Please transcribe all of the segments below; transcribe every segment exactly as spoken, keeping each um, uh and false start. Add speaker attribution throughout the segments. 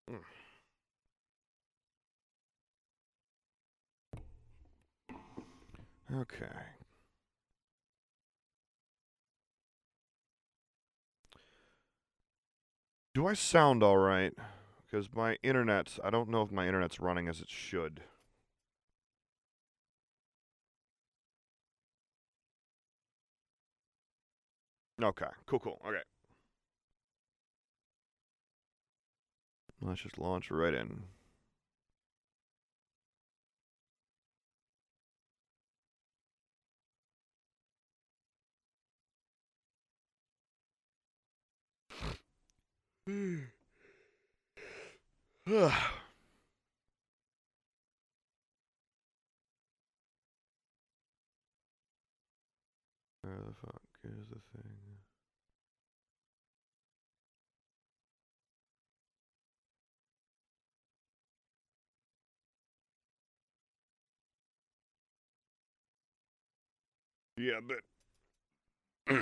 Speaker 1: Okay. Do I sound all right? Because my internet, I don't know if my internet's running as it should. Okay, cool, cool. Okay. Let's just launch right in. Where the fuck is the thing? Yeah, but.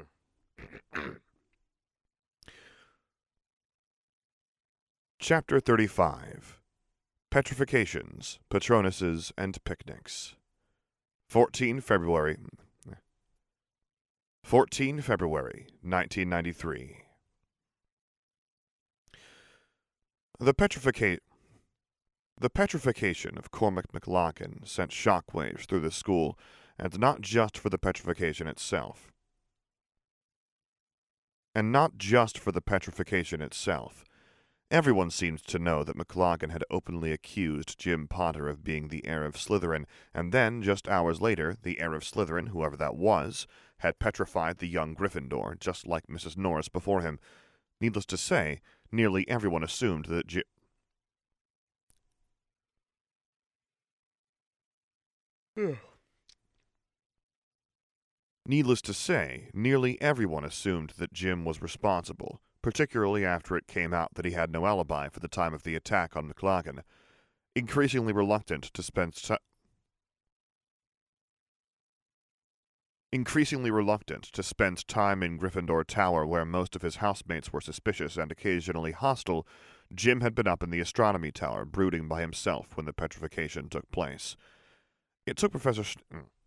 Speaker 1: Chapter thirty-five Petrifications, Patronuses, and Picnics. fourteen February. fourteen February, nineteen ninety-three. The petrification. The petrification of Cormac McLaughlin sent shockwaves through the school, and not just for the petrification itself. And not just for the petrification itself. Everyone seemed to know that McLaughlin had openly accused Jim Potter of being the heir of Slytherin, and then, just hours later, the heir of Slytherin, whoever that was, had petrified the young Gryffindor, just like Missus Norris before him. Needless to say, nearly everyone assumed that Jim... Needless to say, nearly everyone assumed that Jim was responsible, particularly after it came out that he had no alibi for the time of the attack on McLaughlin. Increasingly reluctant to spend time... Increasingly reluctant to spend time in Gryffindor Tower where most of his housemates were suspicious and occasionally hostile, Jim had been up in the astronomy tower brooding by himself when the petrification took place. It took Professor... Sh-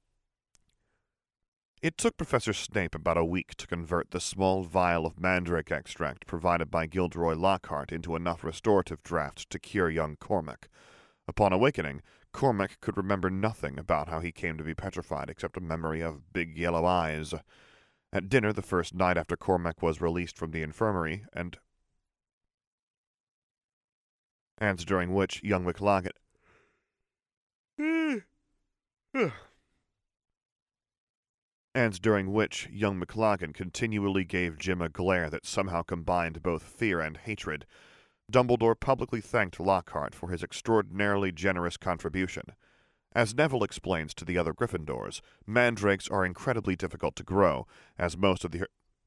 Speaker 1: It took Professor Snape about a week to convert the small vial of mandrake extract provided by Gilderoy Lockhart into enough restorative draught to cure young Cormac. Upon awakening, Cormac could remember nothing about how he came to be petrified except a memory of big yellow eyes. At dinner the first night after Cormac was released from the infirmary, and and during which young McLaughlin... and during which young McLaughlin continually gave Jim a glare that somehow combined both fear and hatred, Dumbledore publicly thanked Lockhart for his extraordinarily generous contribution. As Neville explains to the other Gryffindors, mandrakes are incredibly difficult to grow, as most of the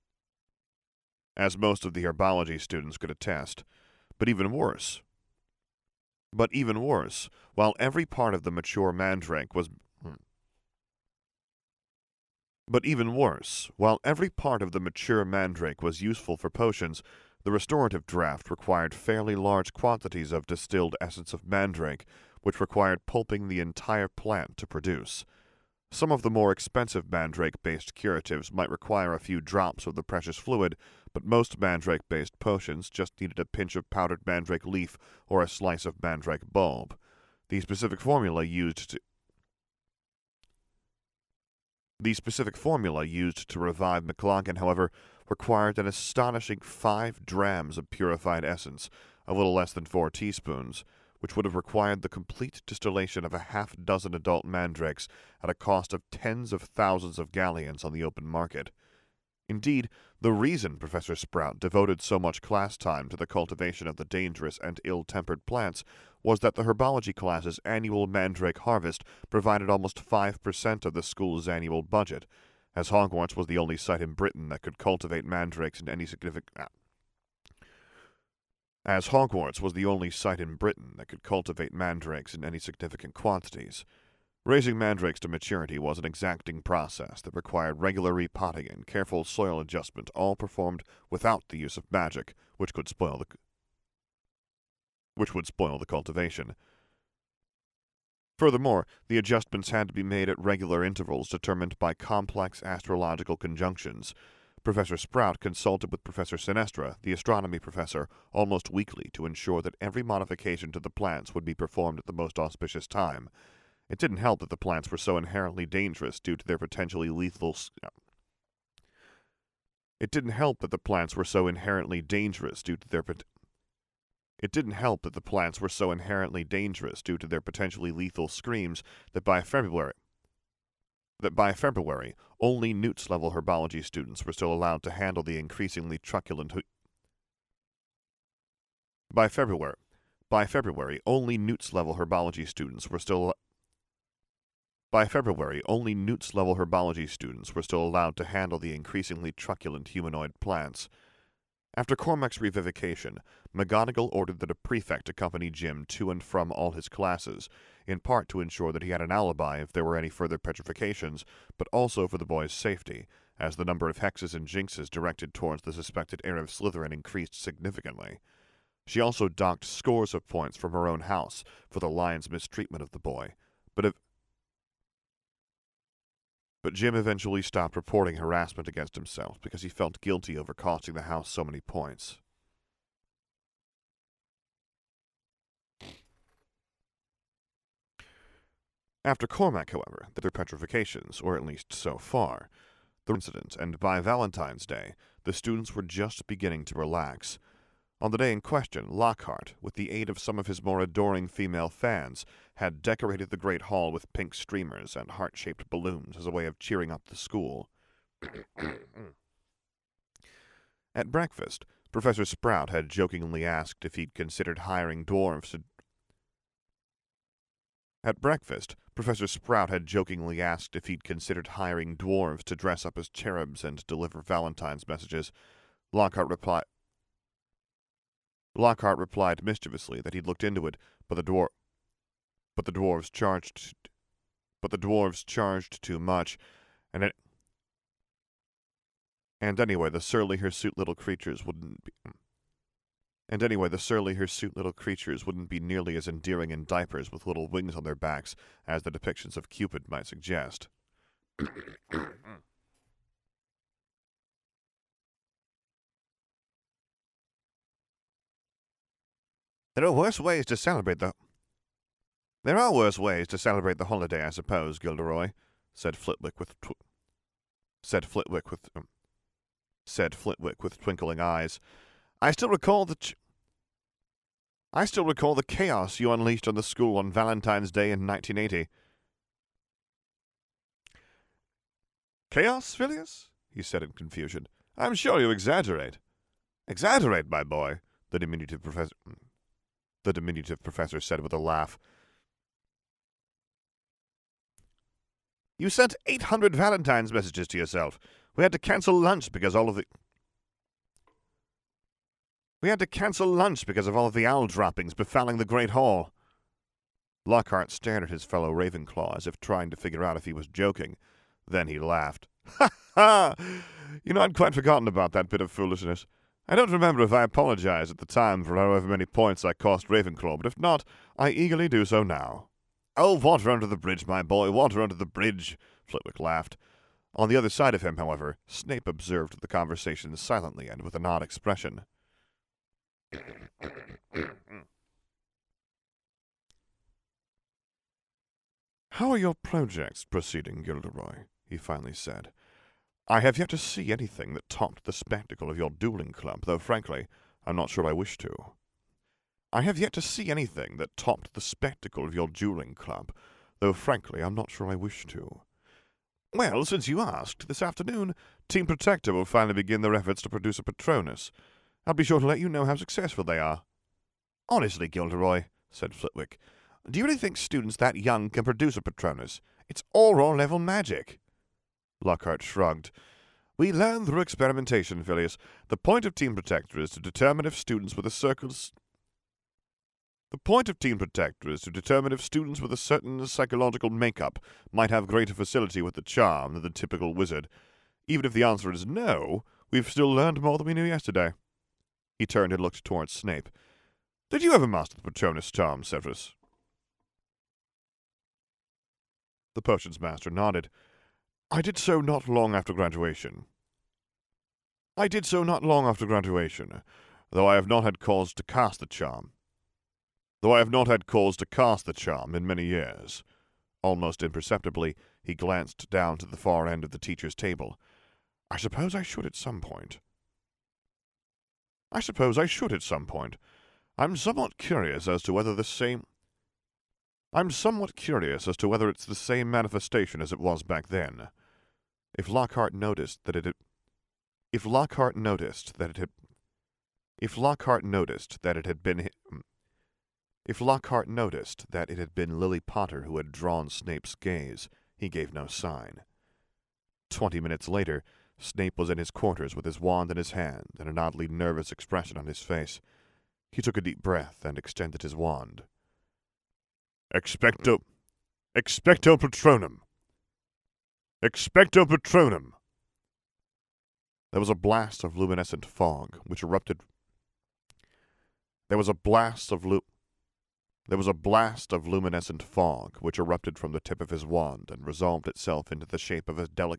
Speaker 1: as most of the herbology students could attest. But even worse, but even worse, while every part of the mature mandrake was But even worse, while every part of the mature mandrake was useful for potions, the restorative draught required fairly large quantities of distilled essence of mandrake, which required pulping the entire plant to produce. Some of the more expensive mandrake-based curatives might require a few drops of the precious fluid, but most mandrake-based potions just needed a pinch of powdered mandrake leaf or a slice of mandrake bulb. The specific formula used to The specific formula used to revive McLaughlin, however, required an astonishing five drams of purified essence, a little less than four teaspoons, which would have required the complete distillation of a half dozen adult mandrakes at a cost of tens of thousands of galleons on the open market. Indeed, the reason Professor Sprout devoted so much class time to the cultivation of the dangerous and ill-tempered plants was that the herbology class's annual mandrake harvest provided almost five percent of the school's annual budget, as Hogwarts was the only site in Britain that could cultivate mandrakes in any significant... Ah. As Hogwarts was the only site in Britain that could cultivate mandrakes in any significant quantities. Raising mandrakes to maturity was an exacting process that required regular repotting and careful soil adjustment, all performed without the use of magic, which could spoil the... which would spoil the cultivation. Furthermore, the adjustments had to be made at regular intervals determined by complex astrological conjunctions. Professor Sprout consulted with Professor Sinestra, the astronomy professor, almost weekly to ensure that every modification to the plants would be performed at the most auspicious time. It didn't help that the plants were so inherently dangerous due to their potentially lethal... It didn't help that the plants were so inherently dangerous due to their... Pot- It didn't help that the plants were so inherently dangerous due to their potentially lethal screams that by February... that by February, only Newts-level herbology students were still allowed to handle the increasingly truculent... By February... By February, only Newts-level herbology students were still... By February, only Newts-level herbology students were still allowed to handle the increasingly truculent humanoid plants. After Cormac's revivication, McGonagall ordered that a prefect accompany Jim to and from all his classes, in part to ensure that he had an alibi if there were any further petrifications, but also for the boy's safety, as the number of hexes and jinxes directed towards the suspected heir of Slytherin increased significantly. She also docked scores of points from her own house for the lion's mistreatment of the boy, but if But Jim eventually stopped reporting harassment against himself because he felt guilty over costing the house so many points. After Cormac, however, there were petrifications, or at least so far, the incident, and by Valentine's Day, the students were just beginning to relax. On the day in question, Lockhart, with the aid of some of his more adoring female fans, had decorated the Great Hall with pink streamers and heart-shaped balloons as a way of cheering up the school. At breakfast, Professor Sprout had jokingly asked if he'd considered hiring dwarves to... At breakfast, Professor Sprout had jokingly asked if he'd considered hiring dwarves to dress up as cherubs and deliver Valentine's messages. Lockhart replied... Lockhart replied mischievously that he'd looked into it, but the dwar... But the dwarves charged... But the dwarves charged too much, and it... And anyway, the surly hirsute little creatures wouldn't be... And anyway, the surly hirsute little creatures wouldn't be nearly as endearing in diapers with little wings on their backs as the depictions of Cupid might suggest. There are worse ways to celebrate the... There are worse ways to celebrate the holiday, I suppose, Gilderoy, said Flitwick with... Tw- said Flitwick with... Um, said Flitwick with twinkling eyes. I still recall the... Ch- I still recall the chaos you unleashed on the school on Valentine's Day in nineteen eighty. Chaos, Phileas? He said in confusion. I'm sure you exaggerate. Exaggerate, my boy, the diminutive professor... The diminutive professor said with a laugh. You sent eight hundred Valentine's messages to yourself. We had to cancel lunch because all of the... We had to cancel lunch because of all of the owl droppings befouling the Great Hall. Lockhart stared at his fellow Ravenclaw as if trying to figure out if he was joking. Then he laughed. Ha ha! You know, I'd quite forgotten about that bit of foolishness. I don't remember if I apologized at the time for however many points I cost Ravenclaw, but if not, I eagerly do so now. Oh, water under the bridge, my boy, water under the bridge, Flitwick laughed. On the other side of him, however, Snape observed the conversation silently and with an odd expression. How are your projects proceeding, Gilderoy? He finally said. I have yet to see anything that topped the spectacle of your dueling club, though frankly, I'm not sure I wish to. I have yet to see anything that topped the spectacle of your dueling club, though frankly, I'm not sure I wish to. Well, since you asked, this afternoon, Team Protector will finally begin their efforts to produce a Patronus. I'll be sure to let you know how successful they are. Honestly, Gilderoy, said Flitwick, do you really think students that young can produce a Patronus? It's Auror-level magic. Lockhart shrugged. We learn through experimentation, Phileas. The point of Team Protector is to determine if students with a circle's... The point of Team Protector is to determine if students with a certain psychological makeup might have greater facility with the charm than the typical wizard. Even if the answer is no, we've still learned more than we knew yesterday. He turned and looked towards Snape. Did you ever master the Patronus charm, Severus? The potions master nodded. I did so not long after graduation. I did so not long after graduation, though I have not had cause to cast the charm. Though I have not had cause to cast the charm in many years. Almost imperceptibly, he glanced down to the far end of the teacher's table. I suppose I should at some point. I suppose I should at some point. I'm somewhat curious as to whether the same... I'm somewhat curious as to whether it's the same manifestation as it was back then. If Lockhart noticed that it had... If Lockhart noticed that it had... If Lockhart noticed that it had been... If Lockhart noticed that it had been Lily Potter who had drawn Snape's gaze, he gave no sign. Twenty minutes later, Snape was in his quarters with his wand in his hand and an oddly nervous expression on his face. He took a deep breath and extended his wand. Expecto... Expecto Patronum! Expecto Patronum! There was a blast of luminescent fog, which erupted... There was a blast of lu... There was a blast of luminescent fog, which erupted from the tip of his wand and resolved itself into the shape of a delicate...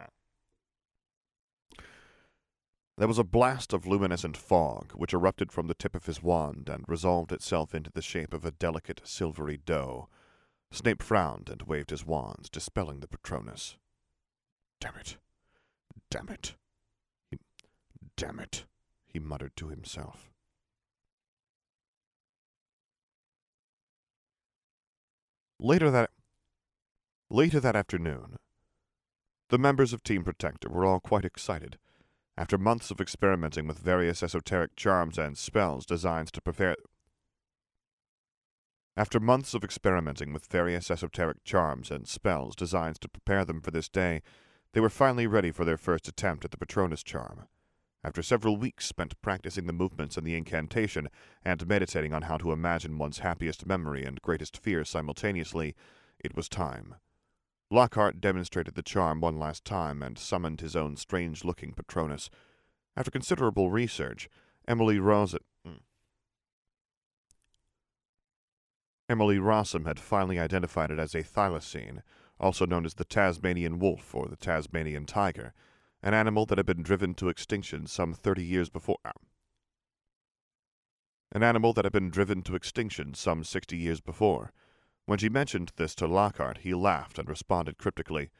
Speaker 1: There was a blast of luminescent fog, which erupted from the tip of his wand and resolved itself into the shape of a delicate silvery doe. Snape frowned and waved his wands, dispelling the Patronus. Damn it. Damn it. He, damn it, he muttered to himself. Later that, later that afternoon, the members of Team Protector were all quite excited. After months of experimenting with various esoteric charms and spells designed to prepare... After months of experimenting with various esoteric charms and spells designed to prepare them for this day, they were finally ready for their first attempt at the Patronus charm. After several weeks spent practicing the movements and the incantation, and meditating on how to imagine one's happiest memory and greatest fear simultaneously, it was time. Lockhart demonstrated the charm one last time and summoned his own strange-looking Patronus. After considerable research, Emily Rossum... Emily Rossum had finally identified it as a thylacine, also known as the Tasmanian wolf or the Tasmanian tiger, an animal that had been driven to extinction some thirty years before... An animal that had been driven to extinction some sixty years before. When she mentioned this to Lockhart, he laughed and responded cryptically,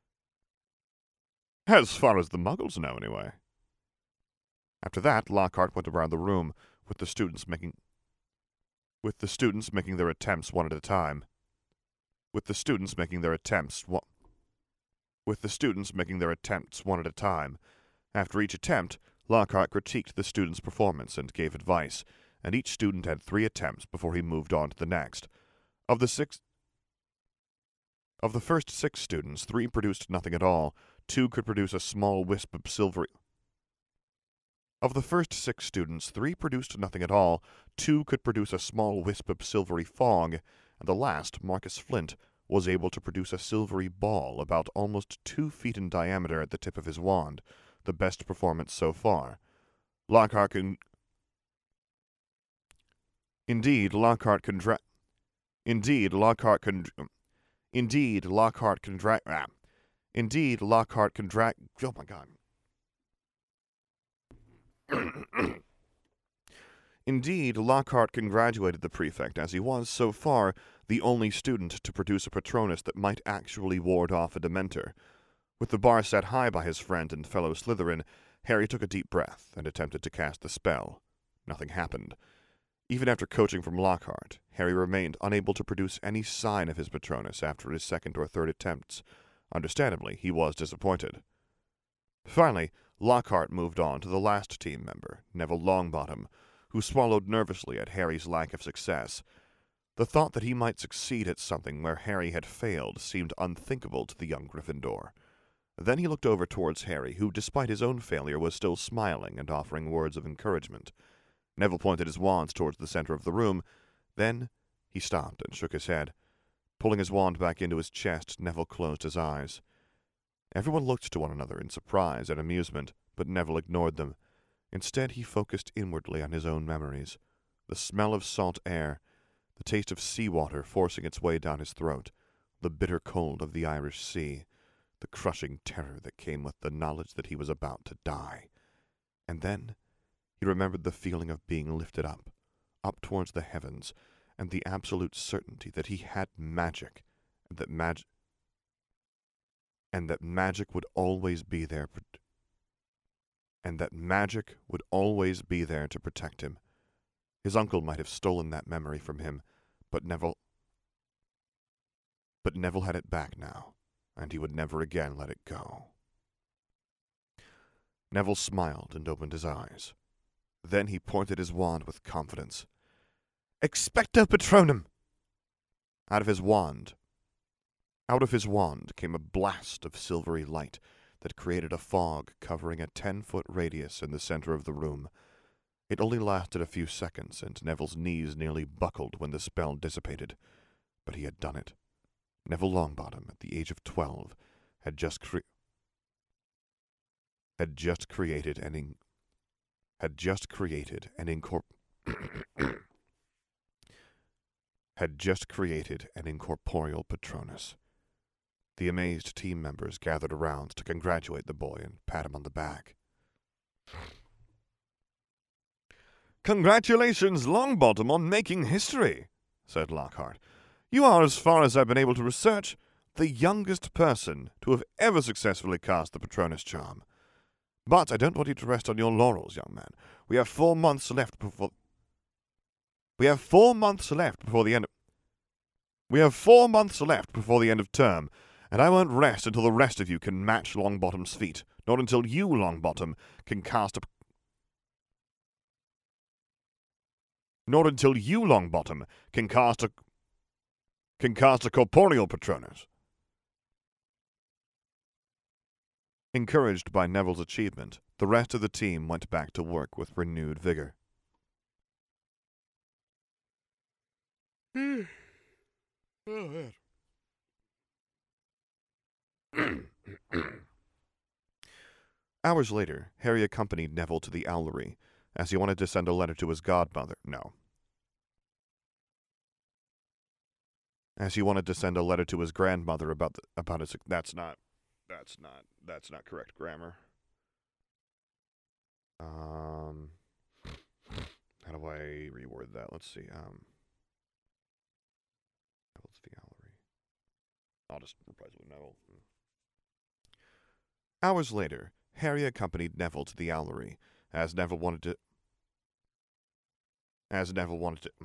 Speaker 1: As far as the Muggles know, anyway. After that, Lockhart went around the room, with the students making... With the students making their attempts one at a time. With the students making their attempts one... With the students making their attempts one at a time. After each attempt, Lockhart critiqued the student's performance and gave advice, and each student had three attempts before he moved on to the next. Of the six... Of the first six students, three produced nothing at all. Two could produce a small wisp of silvery... Of the first six students, three produced nothing at all. Two could produce a small wisp of silvery fog, and the last, Marcus Flint, was able to produce a silvery ball about almost two feet in diameter at the tip of his wand, the best performance so far. Lockhart can... Indeed, Lockhart can dra... Indeed, Lockhart can... Indeed, Lockhart can dra... Ah. Indeed, Lockhart can dra... Oh my god. Indeed, Lockhart congratulated the prefect, as he was, so far, the only student to produce a Patronus that might actually ward off a Dementor. With the bar set high by his friend and fellow Slytherin, Harry took a deep breath and attempted to cast the spell. Nothing happened. Even after coaching from Lockhart, Harry remained unable to produce any sign of his Patronus after his second or third attempts. Understandably, he was disappointed. Finally, Lockhart moved on to the last team member, Neville Longbottom, who swallowed nervously at Harry's lack of success. The thought that he might succeed at something where Harry had failed seemed unthinkable to the young Gryffindor. Then he looked over towards Harry, who, despite his own failure, was still smiling and offering words of encouragement. Neville pointed his wand towards the center of the room. Then he stopped and shook his head. Pulling his wand back into his chest, Neville closed his eyes. Everyone looked to one another in surprise and amusement, but Neville ignored them. Instead, he focused inwardly on his own memories. the smell of salt air, the taste of seawater forcing its way down his throat, the bitter cold of the Irish Sea, the crushing terror that came with the knowledge that he was about to die. And then he remembered the feeling of being lifted up, up towards the heavens, and the absolute certainty that he had magic, and that magic, and that magic would always be there, and that magic would always be there to protect him. His uncle might have stolen that memory from him, but Neville, but Neville had it back now, and he would never again let it go. Neville smiled and opened his eyes. Then he pointed his wand with confidence. Expecto Patronum! Out of his wand, out of his wand came a blast of silvery light that created a fog covering a ten-foot radius in the center of the room. It only lasted a few seconds, and Neville's knees nearly buckled when the spell dissipated. But he had done it. Neville Longbottom, at the age of twelve, had just cre- had just created an in- had just created an incorp- had just created an incorporeal Patronus. The amazed team members gathered around to congratulate the boy and pat him on the back. "Congratulations, Longbottom, on making history," said Lockhart. "You are, as far as I've been able to research, the youngest person to have ever successfully cast the Patronus charm. But I don't want you to rest on your laurels, young man. We have four months left before... We have four months left before the end of... We have four months left before the end of term, and I won't rest until the rest of you can match Longbottom's feat, not until you, Longbottom, can cast a... Not until you, Longbottom, can cast a... can cast a corporeal Patronus." Encouraged by Neville's achievement, the rest of the team went back to work with renewed vigor.
Speaker 2: Hmm. Oh,
Speaker 1: Hours later, Harry accompanied Neville to the owlery, as he wanted to send a letter to his godmother. No. As he wanted to send a letter to his grandmother about the, about his... That's not... That's not... That's not correct grammar. Um... How do I reword that? Let's see. Um... Neville's the owlery. I'll just reply to Neville. Hours later, Harry accompanied Neville to the owlery, as Neville wanted to... As Neville wanted to...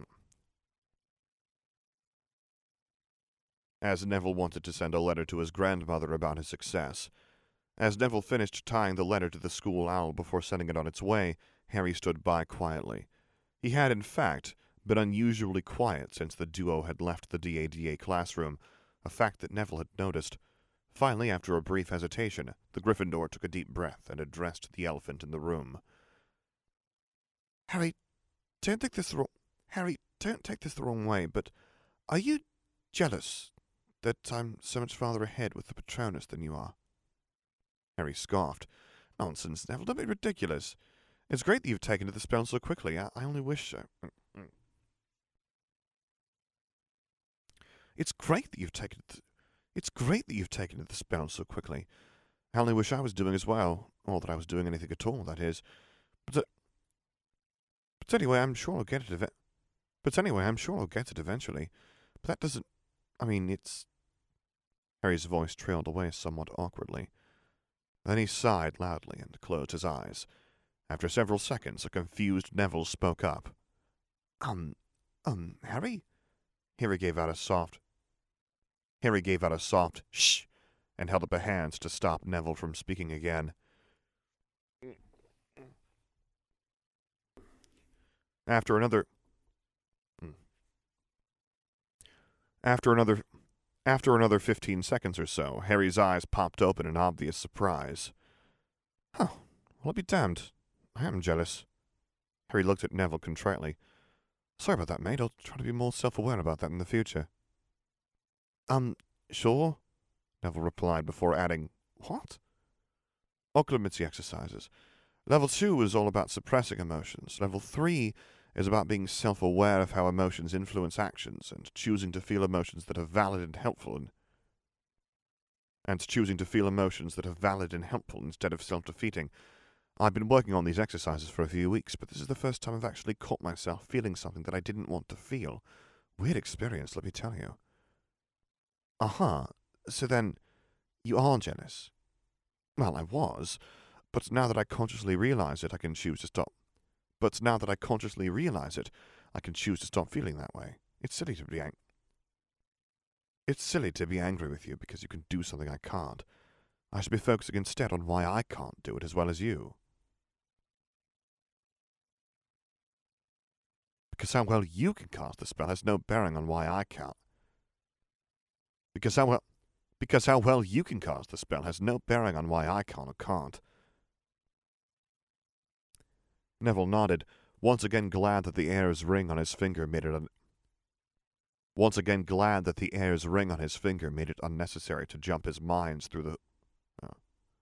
Speaker 1: As Neville wanted to send a letter to his grandmother about his success. As Neville finished tying the letter to the school owl before sending it on its way, Harry stood by quietly. He had, in fact, been unusually quiet since the duo had left the D A D A classroom, a fact that Neville had noticed. Finally, after a brief hesitation, the Gryffindor took a deep breath and addressed the elephant in the room. "Harry, don't take this the wrong... Harry, don't take this the wrong way, but are you jealous that I'm so much farther ahead with the Patronus than you are?" Harry scoffed. "Nonsense, Neville, don't be ridiculous. It's great that you've taken to the spell so quickly. I, I only wish... Uh, it's great that you've taken it... It's great that you've taken to the spell so quickly. I only wish I was doing as well, or that I was doing anything at all, that is. But, uh, but anyway, I'm sure I'll get it ev- But anyway, I'm sure I'll get it eventually. But that doesn't... I mean, it's... Harry's voice trailed away somewhat awkwardly. Then he sighed loudly and closed his eyes. After several seconds, a confused Neville spoke up. Um, um, Harry? Harry gave out a soft... Harry gave out a soft shh and held up a hand to stop Neville from speaking again. After another... After another... After another fifteen seconds or so, Harry's eyes popped open in obvious surprise. "Huh, well, I'll be damned. I am jealous." Harry looked at Neville contritely. "Sorry about that, mate. I'll try to be more self-aware about that in the future." Um, sure, Neville replied before adding, "What?" "Occlumency exercises. Level two is all about suppressing emotions. Level three is about being self-aware of how emotions influence actions and choosing to feel emotions that are valid and helpful and, and choosing to feel emotions that are valid and helpful instead of self-defeating. I've been working on these exercises for a few weeks, but this is the first time I've actually caught myself feeling something that I didn't want to feel. Weird experience, let me tell you. Uh-huh. So then, you are jealous? Well, I was, but now that I consciously realize it, I can choose to stop. But now that I consciously realize it, I can choose to stop feeling that way. It's silly to be ang- It's silly to be angry with you because you can do something I can't. I should be focusing instead on why I can't do it as well as you. Because how well you can cast the spell has no bearing on why I can't. Because how well, because how well you can cast the spell has no bearing on why I can or can't. Neville nodded, once again glad that the heir's ring on his finger made it un- once again glad that the heir's ring on his finger made it unnecessary to jump his minds through the. Oh.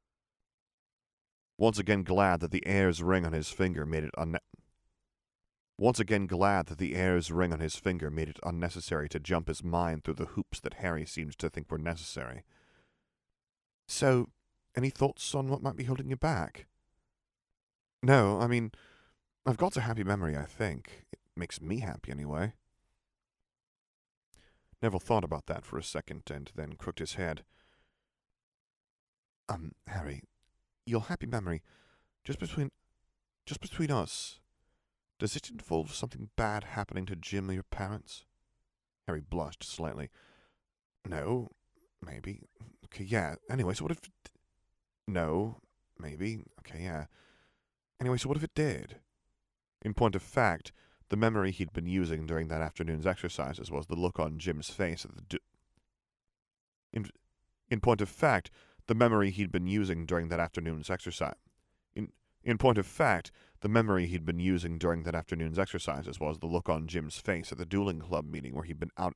Speaker 1: Once again glad that the heir's ring on his finger made it unne- Once again glad that the heir's ring on his finger made it unnecessary to jump his mind through the hoops that Harry seems to think were necessary. So, any thoughts on what might be holding you back? No, I mean, I've got a happy memory, I think. It makes me happy, anyway. Neville thought about that for a second, and then crooked his head. Um, Harry, your happy memory, just between, just between us, does it involve something bad happening to Jim or your parents? Harry blushed slightly. No, maybe. Okay, yeah. Anyway, so what if... It... No, maybe. Okay, yeah. Anyway, so what if it did? In point of fact, the memory he'd been using during that afternoon's exercises was the look on Jim's face at the... Du- in, in point of fact, the memory he'd been using during that afternoon's exercise... In, in point of fact, the memory he'd been using during that afternoon's exercises was the look on Jim's face at the dueling club meeting where he'd been out...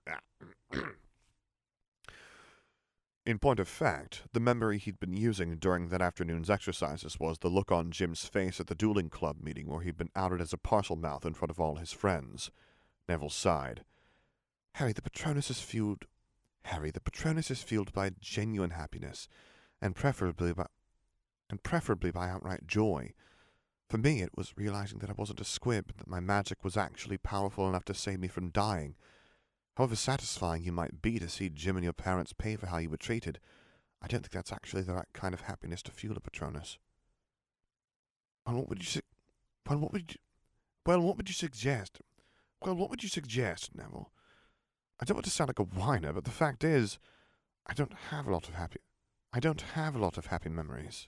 Speaker 1: In point of fact, the memory he'd been using during that afternoon's exercises was the look on Jim's face at the dueling club meeting where he'd been outed as a parcel mouth in front of all his friends. Neville sighed. Harry, the Patronus is fueled... Harry, the Patronus is fueled by genuine happiness, and preferably by... and preferably by outright joy. For me, it was realizing that I wasn't a squib, and that my magic was actually powerful enough to save me from dying. However satisfying you might be to see Jim and your parents pay for how you were treated, I don't think that's actually the right kind of happiness to fuel a Patronus. Well, what would you su- well, what would you... Well, what would you suggest? Well, what would you suggest, Neville? I don't want to sound like a whiner, but the fact is, I don't have a lot of happy... I don't have a lot of happy memories.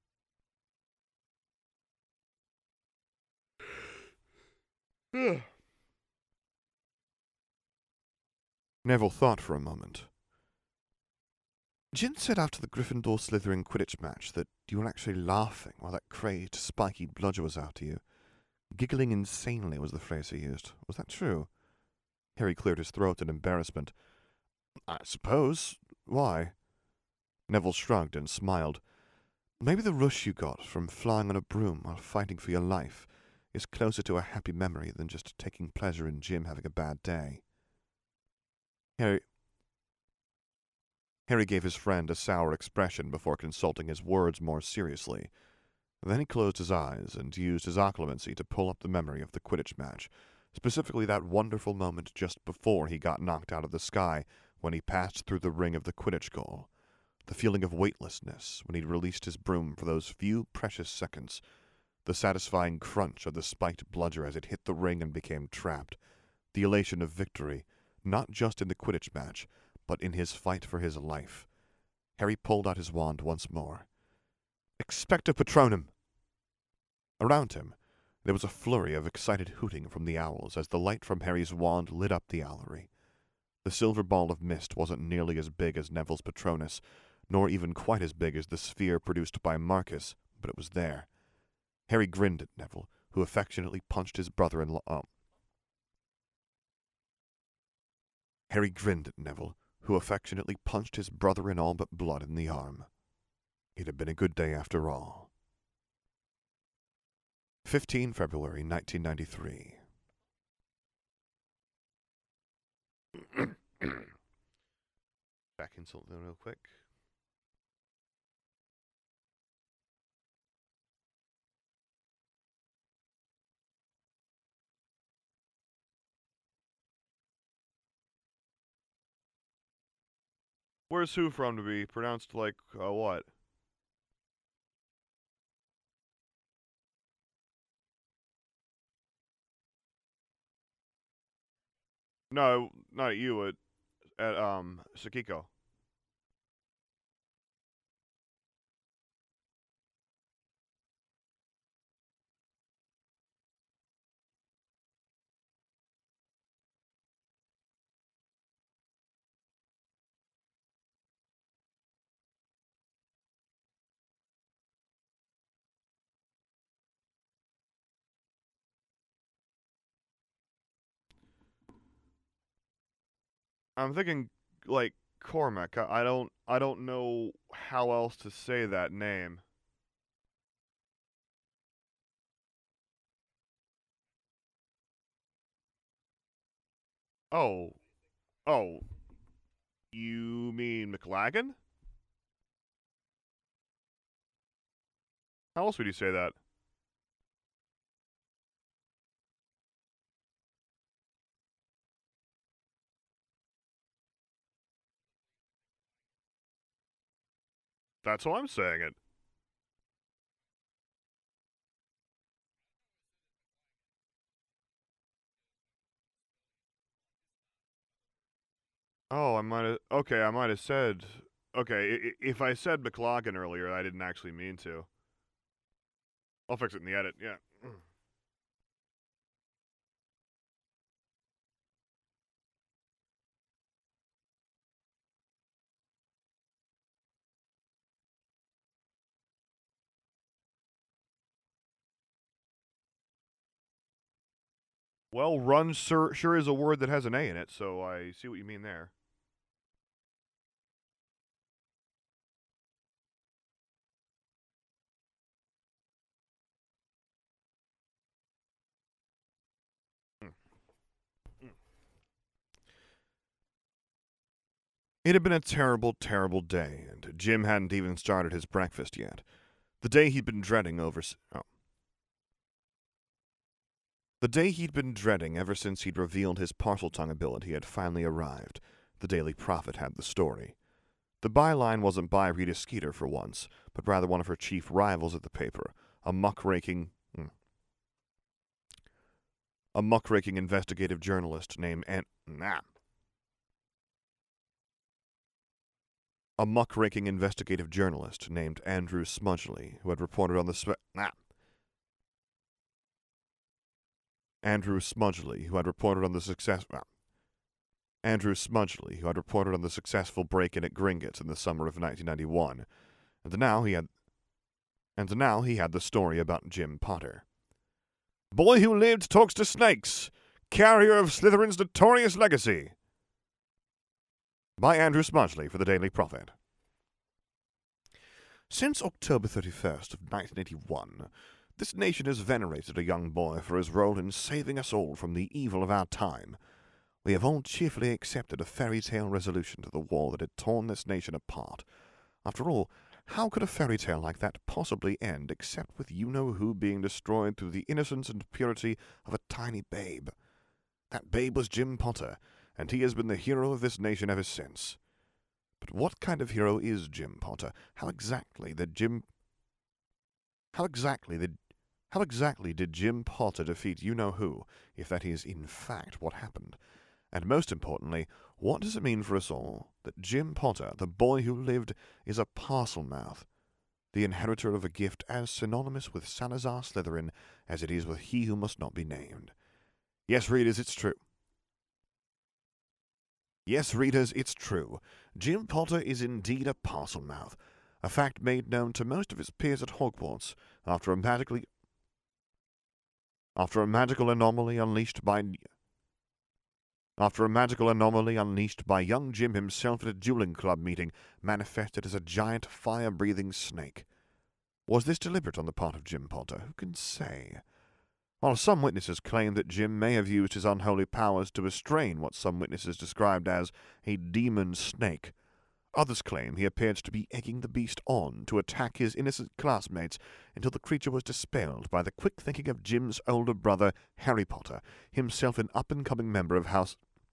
Speaker 1: Neville thought for a moment. Jim said after the Gryffindor-Slytherin Quidditch match that you were actually laughing while that crazed, spiky bludger was after you. Giggling insanely was the phrase he used. Was that true? Harry cleared his throat in embarrassment. I suppose. Why? Neville shrugged and smiled. Maybe the rush you got from flying on a broom while fighting for your life is closer to a happy memory than just taking pleasure in Jim having a bad day. Harry... Harry gave his friend a sour expression before consulting his words more seriously. Then he closed his eyes and used his occlumency to pull up the memory of the Quidditch match, specifically that wonderful moment just before he got knocked out of the sky when he passed through the ring of the Quidditch goal. The feeling of weightlessness when he released his broom for those few precious seconds. The satisfying crunch of the spiked bludger as it hit the ring and became trapped. The elation of victory, not just in the Quidditch match, but in his fight for his life. Harry pulled out his wand once more. Expecto Patronum! Around him, there was a flurry of excited hooting from the owls as the light from Harry's wand lit up the owlery. The silver ball of mist wasn't nearly as big as Neville's Patronus, nor even quite as big as the sphere produced by Marcus, but it was there. Harry grinned at Neville, who affectionately punched his brother-in-law. Oh. Harry grinned at Neville, who affectionately punched his brother-in-all but blood in the arm. It had been a good day after all. fifteenth February nineteen ninety-three. Back insult there real quick. Where's who from to be pronounced like, uh, what? No, not at you, at, at um, Sakiko. I'm thinking, like, Cormac. I, I don't, I don't know how else to say that name. Oh, oh, you mean McLagan? How else would you say that? That's how I'm saying it. Oh, I might have. Okay, I might have said. Okay, if I said McLagan earlier, I didn't actually mean to. I'll fix it in the edit. Yeah. Well, run sure, sure is a word that has an A in it, so I see what you mean there. It had been a terrible, terrible day, and Jim hadn't even started his breakfast yet. The day he'd been dreading over. Oh. The day he'd been dreading ever since he'd revealed his Parseltongue ability had finally arrived. The Daily Prophet had the story. The byline wasn't by Rita Skeeter for once, but rather one of her chief rivals at the paper, a muckraking. Hmm, a muckraking investigative journalist named An- nah. A muckraking investigative journalist named Andrew Smudgley, who had reported on the spe- nah. Andrew Smudgley, who had reported on the success. Nah. Andrew Smudgley, who had reported on the successful break-in at Gringotts in the summer of nineteen ninety-one, and now he had, and now he had the story about Jim Potter. Boy who lived talks to snakes, carrier of Slytherin's notorious legacy. By Andrew Smudgley for the Daily Prophet. Since October thirty-first of nineteen eighty-one, this nation has venerated a young boy for his role in saving us all from the evil of our time. We have all cheerfully accepted a fairy tale resolution to the war that had torn this nation apart. After all, how could a fairy tale like that possibly end except with you-know-who being destroyed through the innocence and purity of a tiny babe? That babe was Jim Potter, and he has been the hero of this nation ever since. But what kind of hero is Jim Potter? How exactly did Jim... How exactly did... How exactly did Jim Potter defeat you-know-who, if that is in fact what happened? And most importantly, what does it mean for us all that Jim Potter, the boy who lived, is a Parselmouth, the inheritor of a gift as synonymous with Salazar Slytherin as it is with he who must not be named? Yes, readers, it's true. Yes, readers, it's true. Jim Potter is indeed a Parselmouth, a fact made known to most of his peers at Hogwarts after a magically after a magical anomaly unleashed by after a magical anomaly unleashed by young Jim himself at a dueling club meeting manifested as a giant fire-breathing snake. Was this deliberate on the part of Jim Potter? Who can say? While some witnesses claim that Jim may have used his unholy powers to restrain what some witnesses described as a demon snake, others claim he appeared to be egging the beast on to attack his innocent classmates until the creature was dispelled by the quick thinking of Jim's older brother, Harry Potter, himself an up-and-coming member of House...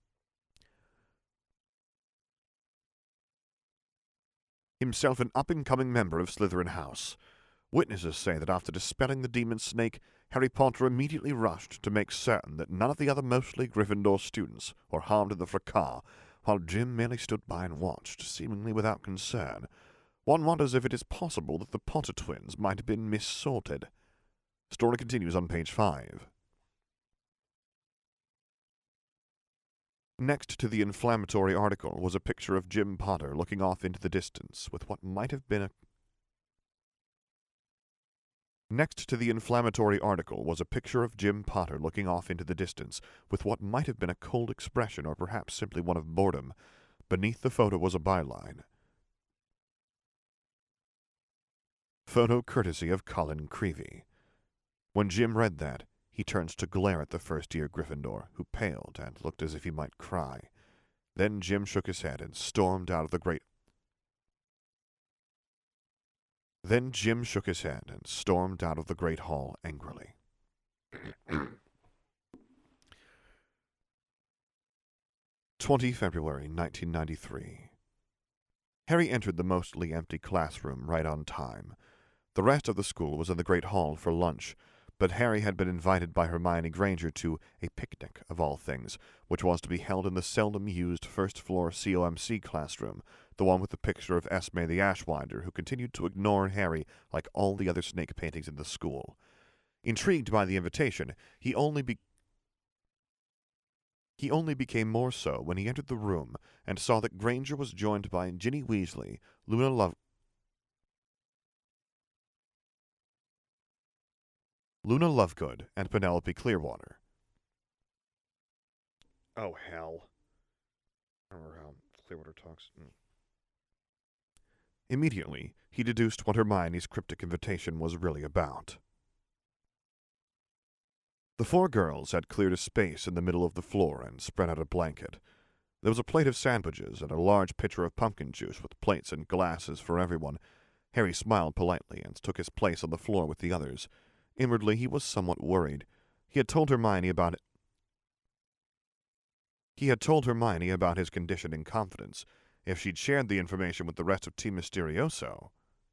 Speaker 1: himself an up-and-coming member of Slytherin House. Witnesses say that after dispelling the demon snake, Harry Potter immediately rushed to make certain that none of the other mostly Gryffindor students were harmed in the fracas, while Jim merely stood by and watched, seemingly without concern. One wonders if it is possible that the Potter twins might have been missorted. Story continues on page five. Next to the inflammatory article was a picture of Jim Potter looking off into the distance with what might have been a Next to the inflammatory article was a picture of Jim Potter looking off into the distance with what might have been a cold expression or perhaps simply one of boredom. Beneath the photo was a byline. Photo courtesy of Colin Creevey. When Jim read that, he turns to glare at the first-year Gryffindor, who paled and looked as if he might cry. Then Jim shook his head and stormed out of the great... Then Jim shook his head and stormed out of the great hall angrily. Twenty February nineteen ninety-three. Harry entered the mostly empty classroom right on time. The rest of the school was in the great hall for lunch, but Harry had been invited by Hermione Granger to a picnic, of all things, which was to be held in the seldom-used first-floor C O M C classroom, the one with the picture of Esme the Ashwinder, who continued to ignore Harry like all the other snake paintings in the school. Intrigued by the invitation, he only be he only became more so when he entered the room and saw that Granger was joined by Ginny Weasley, Luna Love Luna Lovegood, and Penelope Clearwater. Oh, hell. I don't remember how Clearwater talks. Mm. Immediately, he deduced what Hermione's cryptic invitation was really about. The four girls had cleared a space in the middle of the floor and spread out a blanket. There was a plate of sandwiches and a large pitcher of pumpkin juice with plates and glasses for everyone. Harry smiled politely and took his place on the floor with the others. Inwardly, he was somewhat worried. He had told Hermione about it. He had told Hermione about his condition in confidence. If she'd shared the information with the rest of Team Mysterioso...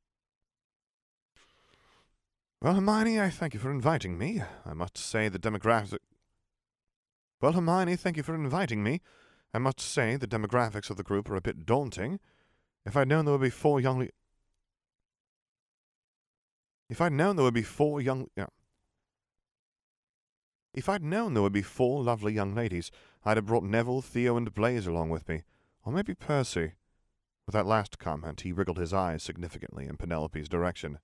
Speaker 1: Well, Hermione, I thank you for inviting me. I must say the demographics... Well, Hermione, thank you for inviting me. I must say the demographics of the group are a bit daunting. If I'd known there would be four young... Le- If I'd known there would be four young... Yeah. If I'd known there would be four lovely young ladies, I'd have brought Neville, Theo, and Blaise along with me. Or maybe Percy. With that last comment, he wriggled his eyes significantly in Penelope's direction.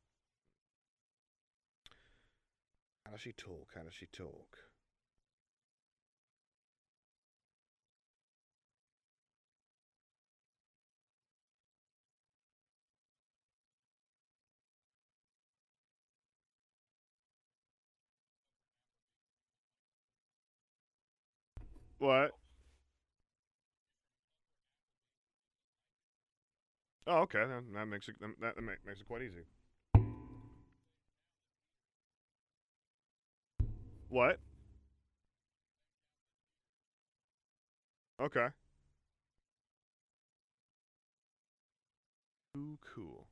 Speaker 1: How does she talk? How does she talk? What? Oh, okay. That, that makes it that, that makes it quite easy. What? Okay. Ooh, cool.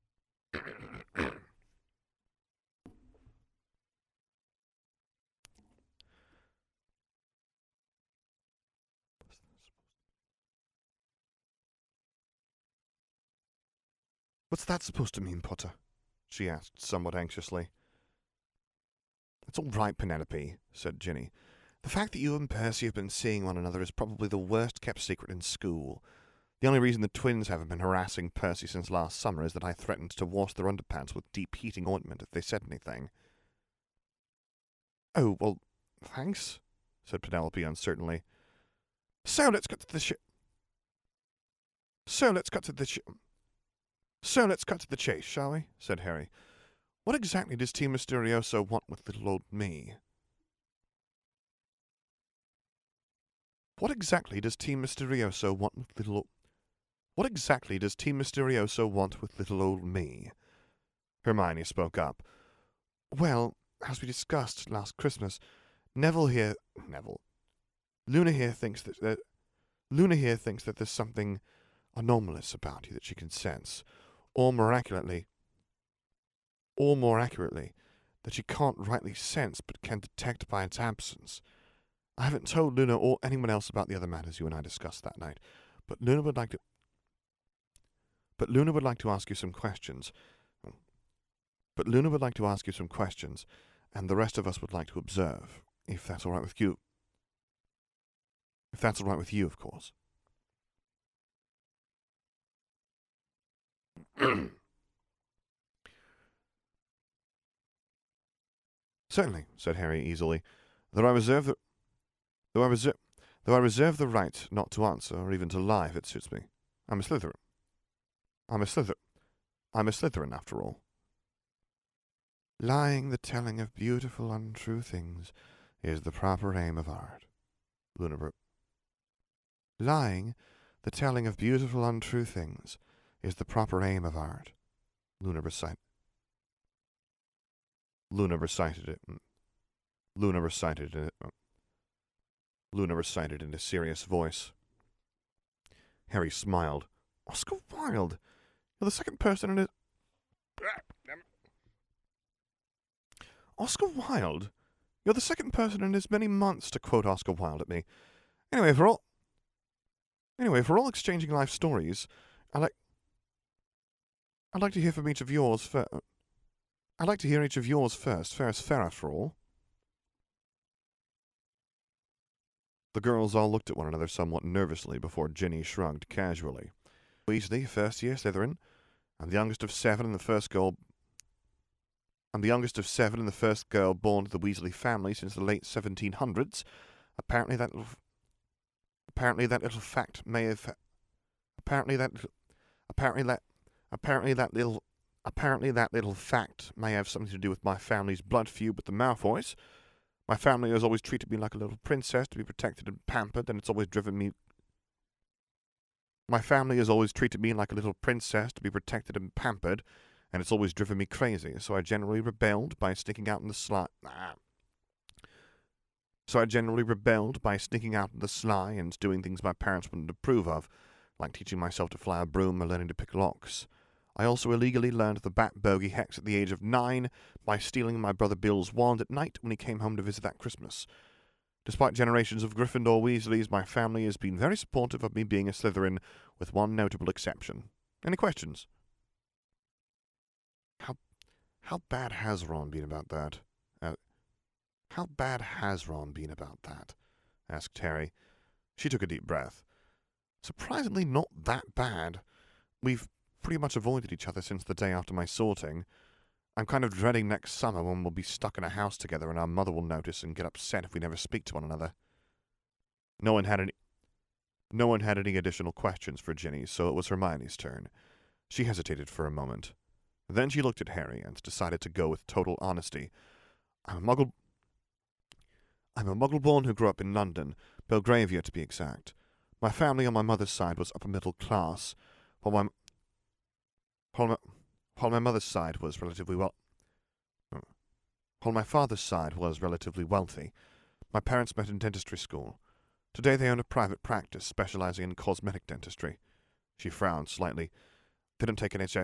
Speaker 1: What's that supposed to mean, Potter? She asked, somewhat anxiously. It's all right, Penelope, said Ginny. The fact that you and Percy have been seeing one another is probably the worst-kept secret in school. The only reason the twins haven't been harassing Percy since last summer is that I threatened to wash their underpants with deep heating ointment if they said anything. Oh, well, thanks, said Penelope uncertainly. So let's cut to the sh... So let's cut to the sh... So let's cut to the chase, shall we? Said Harry. What exactly does Team Mysterioso want with little old me? What exactly does Team Mysterioso want with little... What exactly does Team Mysterioso want with little old me? Hermione spoke up. Well, as we discussed last Christmas, Neville here... Neville. Luna here thinks that... that Luna here thinks that there's something anomalous about you that she can sense, or miraculously... Or more accurately, that she can't rightly sense but can detect by its absence. I haven't told Luna or anyone else about the other matters you and I discussed that night, but Luna would like to... But Luna would like to ask you some questions. But Luna would like to ask you some questions, and the rest of us would like to observe, if that's all right with you. If that's all right with you, of course. Certainly, said Harry easily, though I reserve the... Though I reserve... Though I reserve the right not to answer, or even to lie if it suits me. I'm a Slytherin. I'm a Slytherin. I'm a Slytherin, after all. Lying, the telling of beautiful, untrue things, is the proper aim of art. Luna re- Lying, the telling of beautiful, untrue things, is the proper aim of art. Luna recited. Luna recited it. Luna recited it. Luna recited in a serious voice. Harry smiled. Oscar Wilde, you're the second person in his... Oscar Wilde? You're the second person in as many months to quote Oscar Wilde at me. Anyway, for all... Anyway, for all exchanging life stories, I'd like... I'd like to hear from each of yours first. I'd like to hear each of yours first. Fair is fair, after all. The girls all looked at one another somewhat nervously before Ginny shrugged casually. Weasley, first year Slytherin. I'm the youngest of seven and the first girl... I'm the youngest of seven and the first girl born to the Weasley family since the late seventeen hundreds. Apparently that little... Apparently that little fact may have... Apparently that... Apparently that... Apparently that little... Apparently that little fact may have something to do with my family's blood feud with the Malfoys. My family has always treated me like a little princess to be protected and pampered, and it's always driven me... My family has always treated me like a little princess to be protected and pampered, and it's always driven me crazy, so I generally rebelled by sneaking out in the sly... Ah. So I generally rebelled by sneaking out in the sly and doing things my parents wouldn't approve of, like teaching myself to fly a broom or learning to pick locks. I also illegally learned the Bat Bogey Hex at the age of nine by stealing my brother Bill's wand at night when he came home to visit that Christmas. Despite generations of Gryffindor Weasleys, my family has been very supportive of me being a Slytherin, with one notable exception. Any questions? How how bad has Ron been about that? Uh, how bad has Ron been about that? Asked Harry. She took a deep breath. Surprisingly not that bad. We've pretty much avoided each other since the day after my sorting. I'm kind of dreading next summer when we'll be stuck in a house together and our mother will notice and get upset if we never speak to one another. No one had any... No one had any additional questions for Ginny, so it was Hermione's turn. She hesitated for a moment. Then she looked at Harry and decided to go with total honesty. I'm a muggle... I'm a muggle-born who grew up in London, Belgravia to be exact. My family on my mother's side was upper middle class, while my... While my, while my mother's side was relatively well... While my father's side was relatively wealthy. My parents met in dentistry school. Today they own a private practice specializing in cosmetic dentistry. She frowned slightly. They don't take N H S...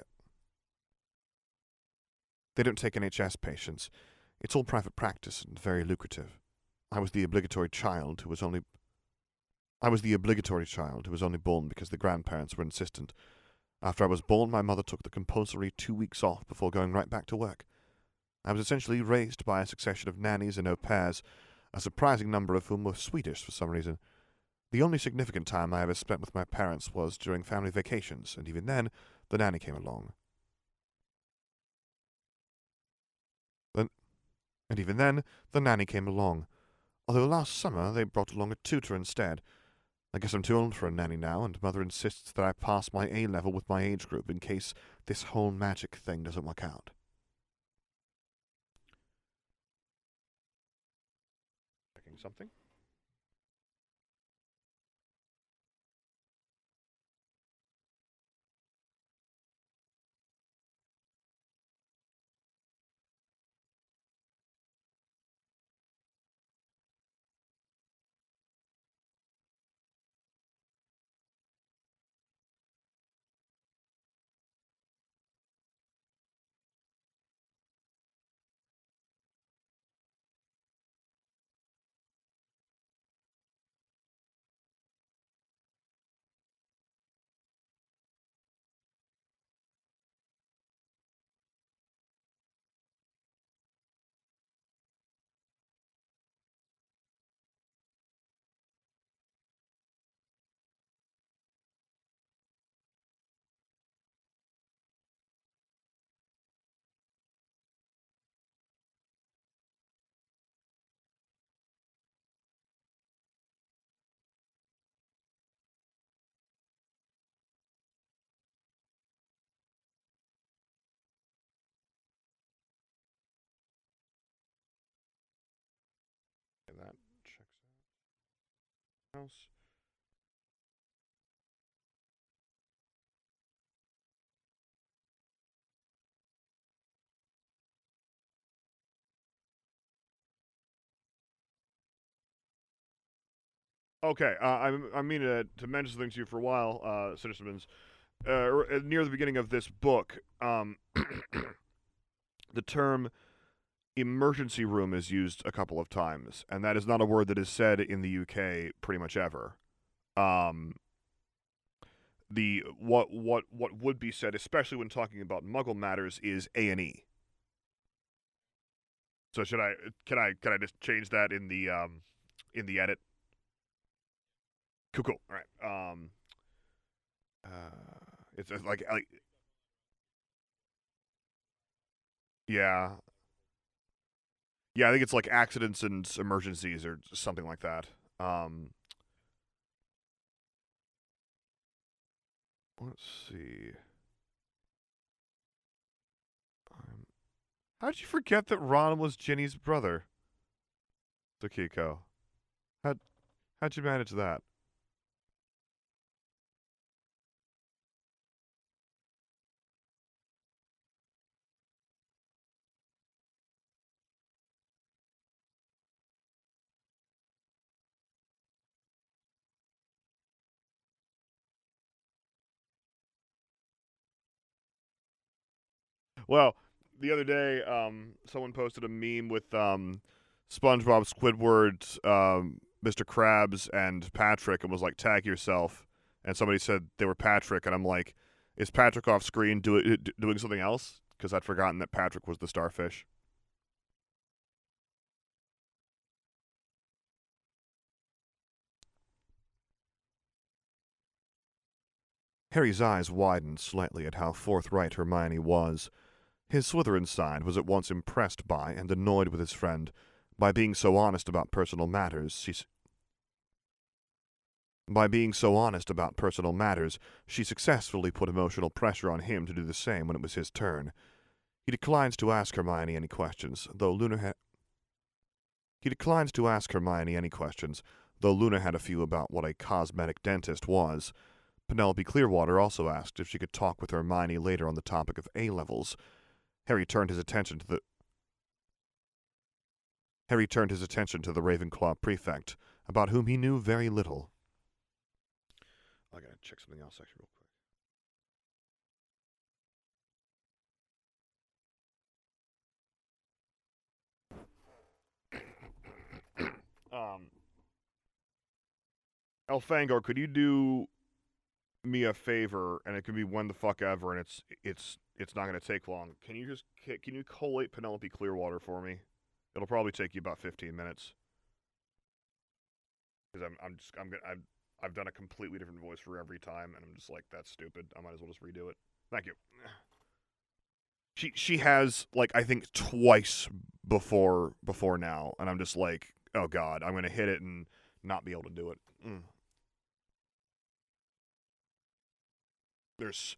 Speaker 1: They don't take N H S patients. It's all private practice and very lucrative. I was the obligatory child who was only... I was the obligatory child who was only born because the grandparents were insistent. After I was born, my mother took the compulsory two weeks off before going right back to work. I was essentially raised by a succession of nannies and au pairs, a surprising number of whom were Swedish for some reason. The only significant time I ever spent with my parents was during family vacations, and even then, the nanny came along. Then, and even then, the nanny came along. Although last summer they brought along a tutor instead. I guess I'm too old for a nanny now, and Mother insists that I pass my A-level with my age group in case this whole magic thing doesn't work out. doing something. And that checks out. House. Okay, uh, I I mean to, to mention something to you for a while, uh, citizens. Uh, near the beginning of this book, um, the term emergency room is used a couple of times, and that is not a word that is said in the U K pretty much ever. Um, the what what what would be said, especially when talking about Muggle matters, is A and E. So should I can I can I just change that in the um in the edit? Cool, cool. All right. Um, uh, it's like like yeah. Yeah, I think it's like accidents and emergencies or something like that. Um, let's see. Um, how did you forget that Ron was Ginny's brother? Takiko. How how'd you manage that? Well, the other day, um, someone posted a meme with um, SpongeBob, Squidward, um, Mister Krabs, and Patrick, and was like, "Tag yourself." And somebody said they were Patrick, and I'm like, "Is Patrick off screen do- doing something else?" Because I'd forgotten that Patrick was the starfish. Harry's eyes widened slightly at how forthright Hermione was. His Slytherin side was at once impressed by and annoyed with his friend. By being so honest about personal matters, she By being so honest about personal matters, she successfully put emotional pressure on him to do the same when it was his turn. He declines to ask Hermione any questions, though Luna had He declines to ask Hermione any questions, though Luna had a few about what a cosmetic dentist was. Penelope Clearwater also asked if she could talk with Hermione later on the topic of A-levels. Harry turned his attention to the Harry turned his attention to the Ravenclaw prefect, about whom he knew very little. I gotta check something else actually real quick. um, Elfangor, could you do me a favor, and it could be when the fuck ever, and it's it's it's not gonna take long. Can you just can you collate Penelope Clearwater for me? It'll probably take you about fifteen minutes. Because I'm I'm just I'm gonna I've I've done a completely different voice for every time, and I'm just like, that's stupid. I might as well just redo it. Thank you. She she has like I think twice before before now, and I'm just like, oh god, I'm gonna hit it and not be able to do it. Mm. There's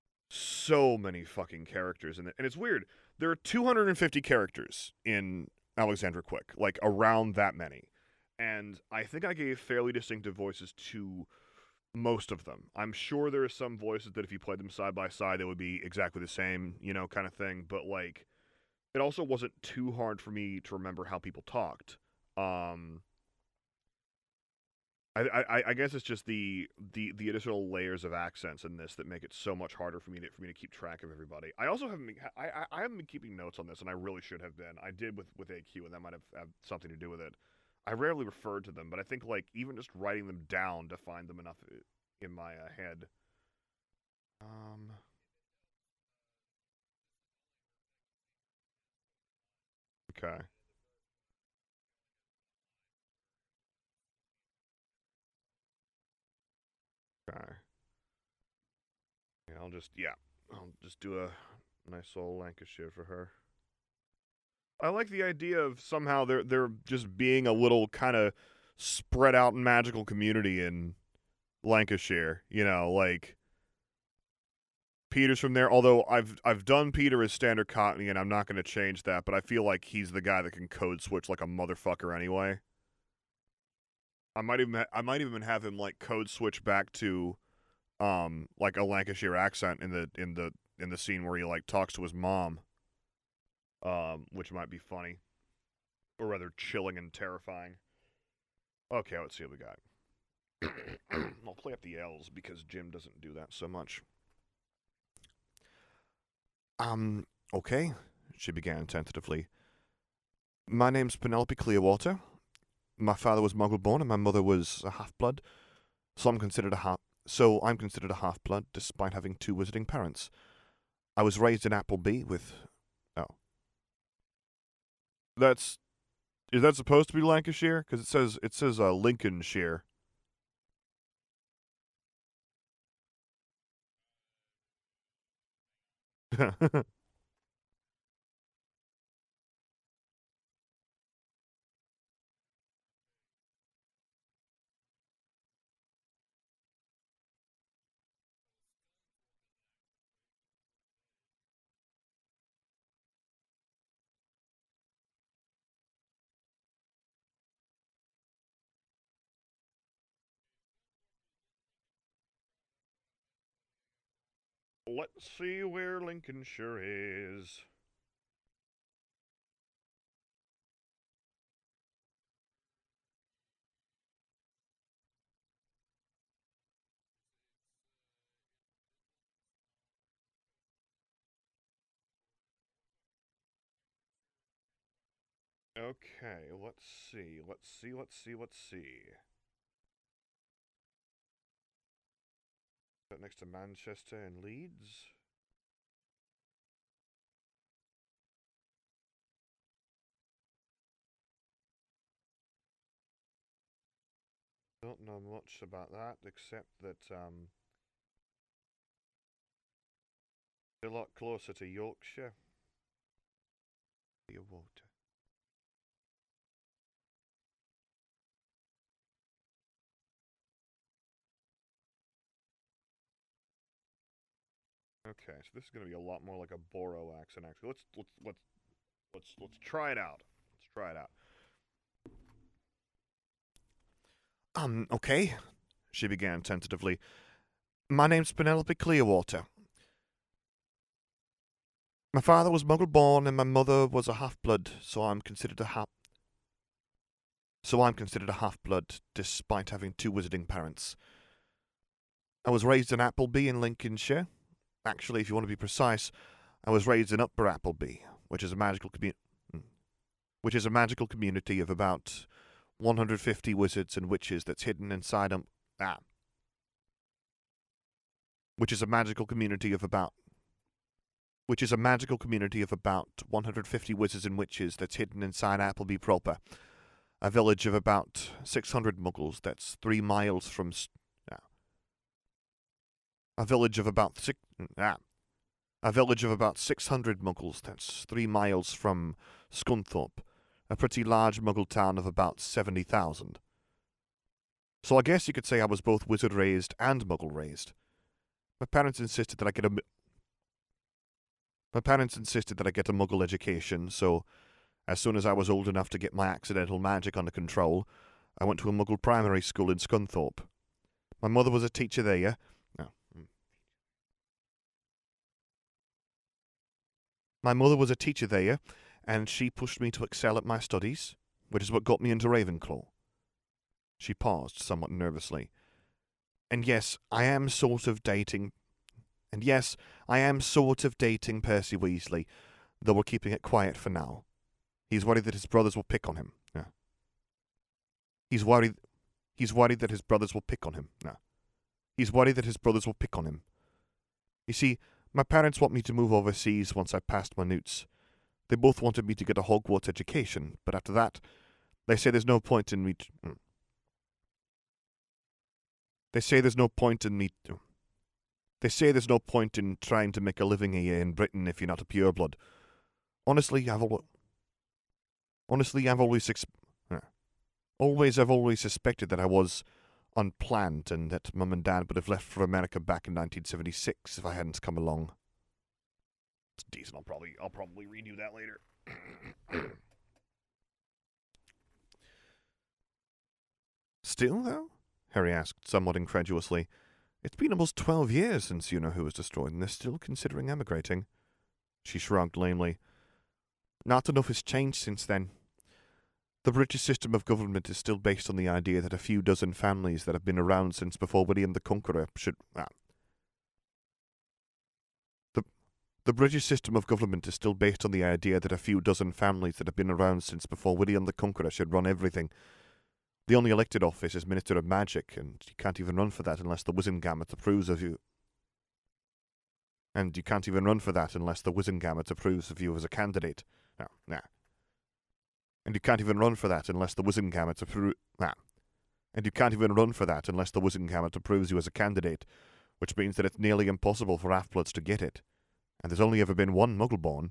Speaker 1: so many fucking characters in it, and it's weird. There are two hundred fifty characters in Alexandra Quick, like around that many. And I think I gave fairly distinctive voices to most of them. I'm sure there are some voices that if you played them side by side, they would be exactly the same, you know, kind of thing. But like, it also wasn't too hard for me to remember how people talked. Um, I, I, I guess it's just the, the the additional layers of accents in this that make it so much harder for me to for me to keep track of everybody. I also haven't been, I, I, I haven't been keeping notes on this, and I really should have been. I did with with A Q, and that might have, have something to do with it. I rarely referred to them, but I think like even just writing them down to find them enough in my uh, head. Um. Okay. Okay. Yeah, I'll just yeah, I'll just do a nice old Lancashire for her. I like the idea of somehow there there just being a little kind of spread out magical community in Lancashire. You know, like Peter's from there. Although I've I've done Peter as standard Cockney, and I'm not going to change that. But I feel like he's the guy that can code switch like a motherfucker anyway. I might even I might even have him like code switch back to, um, like a Lancashire accent in the in the in the scene where he like talks to his mom. Um, which might be funny, or rather chilling and terrifying. Okay, let's see what we got. I'll play up the L's because Jim doesn't do that so much. Um, okay, she began tentatively. My name's Penelope Clearwater. My father was Muggle-born and my mother was a half-blood, so I'm considered a half. So I'm considered a half-blood, despite having two wizarding parents. I was raised in Appleby with. Oh. That's. Is that supposed to be Lancashire? Because it says it says uh, Lincolnshire. Let's see where Lincolnshire is. Okay, let's see, let's see, let's see, let's see. That next to Manchester and Leeds? Don't know much about that, except that, um, a lot closer to Yorkshire. Your water. Okay, so this is going to be a lot more like a Boro accent. Actually, let's let's let's let's let's try it out. Let's try it out. Um, okay, she began tentatively. My name's Penelope Clearwater. My father was Muggle-born and my mother was a half-blood, so I'm considered a half. So I'm considered a half-blood, despite having two wizarding parents. I was raised in Appleby in Lincolnshire. Actually, if you want to be precise, I was raised in Upper Appleby, which is a magical community, which is a magical community of about one hundred fifty wizards and witches that's hidden inside um ah, which is a magical community of about, which is a magical community of about one hundred fifty wizards and witches that's hidden inside Appleby proper, a village of about six hundred muggles that's three miles from. Ah, a village of about six. Ah, a village of about six hundred muggles that's three miles from Scunthorpe, a pretty large muggle town of about seventy thousand. So I guess you could say I was both wizard raised and muggle raised. My parents insisted that I get a. My parents insisted that I get a muggle education, so As soon as I was old enough to get my accidental magic under control, I went to a Muggle primary school in Scunthorpe. My mother was a teacher there, yeah? No. My mother was a teacher there, and she pushed me to excel at my studies, which is what got me into Ravenclaw. She paused somewhat nervously. And yes, I am sort of dating... And yes, I am sort of dating Percy Weasley, though we're keeping it quiet for now. He's worried that his brothers will pick on him. Yeah. He's worried... He's worried that his brothers will pick on him. No. He's worried that his brothers will pick on him. You see, my parents want me to move overseas once I passed my newts. They both wanted me to get a Hogwarts education, but after that, they say there's no point in me... T- they say there's no point in me... T- They say there's no point in trying to make a living here in Britain if you're not a pureblood. Honestly, I've always... Honestly, I've always... Ex- uh, always, I've always suspected that I was unplanned and that Mum and Dad would have left for America back in nineteen seventy-six if I hadn't come along. It's decent. I'll probably, I'll probably redo that later. Still, though? Harry asked, somewhat incredulously. It's been almost twelve years since you know who was destroyed, and they're still considering emigrating. She shrugged lamely. Not enough has changed since then. The British system of government is still based on the idea that a few dozen families that have been around since before William the Conqueror should... Ah. The, the British system of government is still based on the idea that a few dozen families that have been around since before William the Conqueror should run everything. The only elected office is Minister of Magic, and you can't even run for that unless the Wizengamot approves of you. And you can't even run for that unless the Wizengamot approves of you as a candidate. No, nah. And you can't even run for that unless the Wizengamot approves... Nah. And you can't even run for that unless the Wizengamot approves you as a candidate, which means that it's nearly impossible for half-bloods to get it. And there's only ever been one Muggle-born.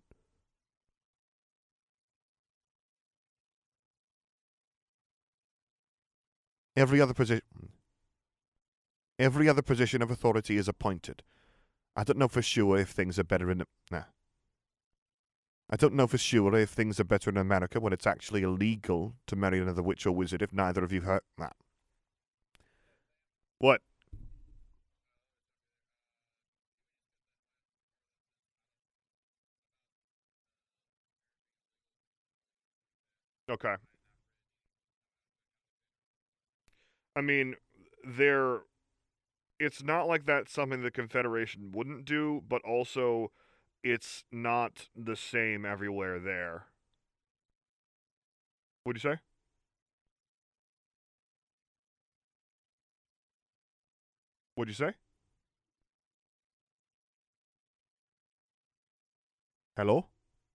Speaker 1: Every other position... Every other position of authority is appointed. I don't know for sure if things are better in... Nah. I don't know for sure if things are better in America when it's actually illegal to marry another witch or wizard if neither of you heard... Nah. What? Okay. I mean, there... It's not like that's something the Confederation wouldn't do, but also it's not the same everywhere there. What'd you say? What'd you say? Hello?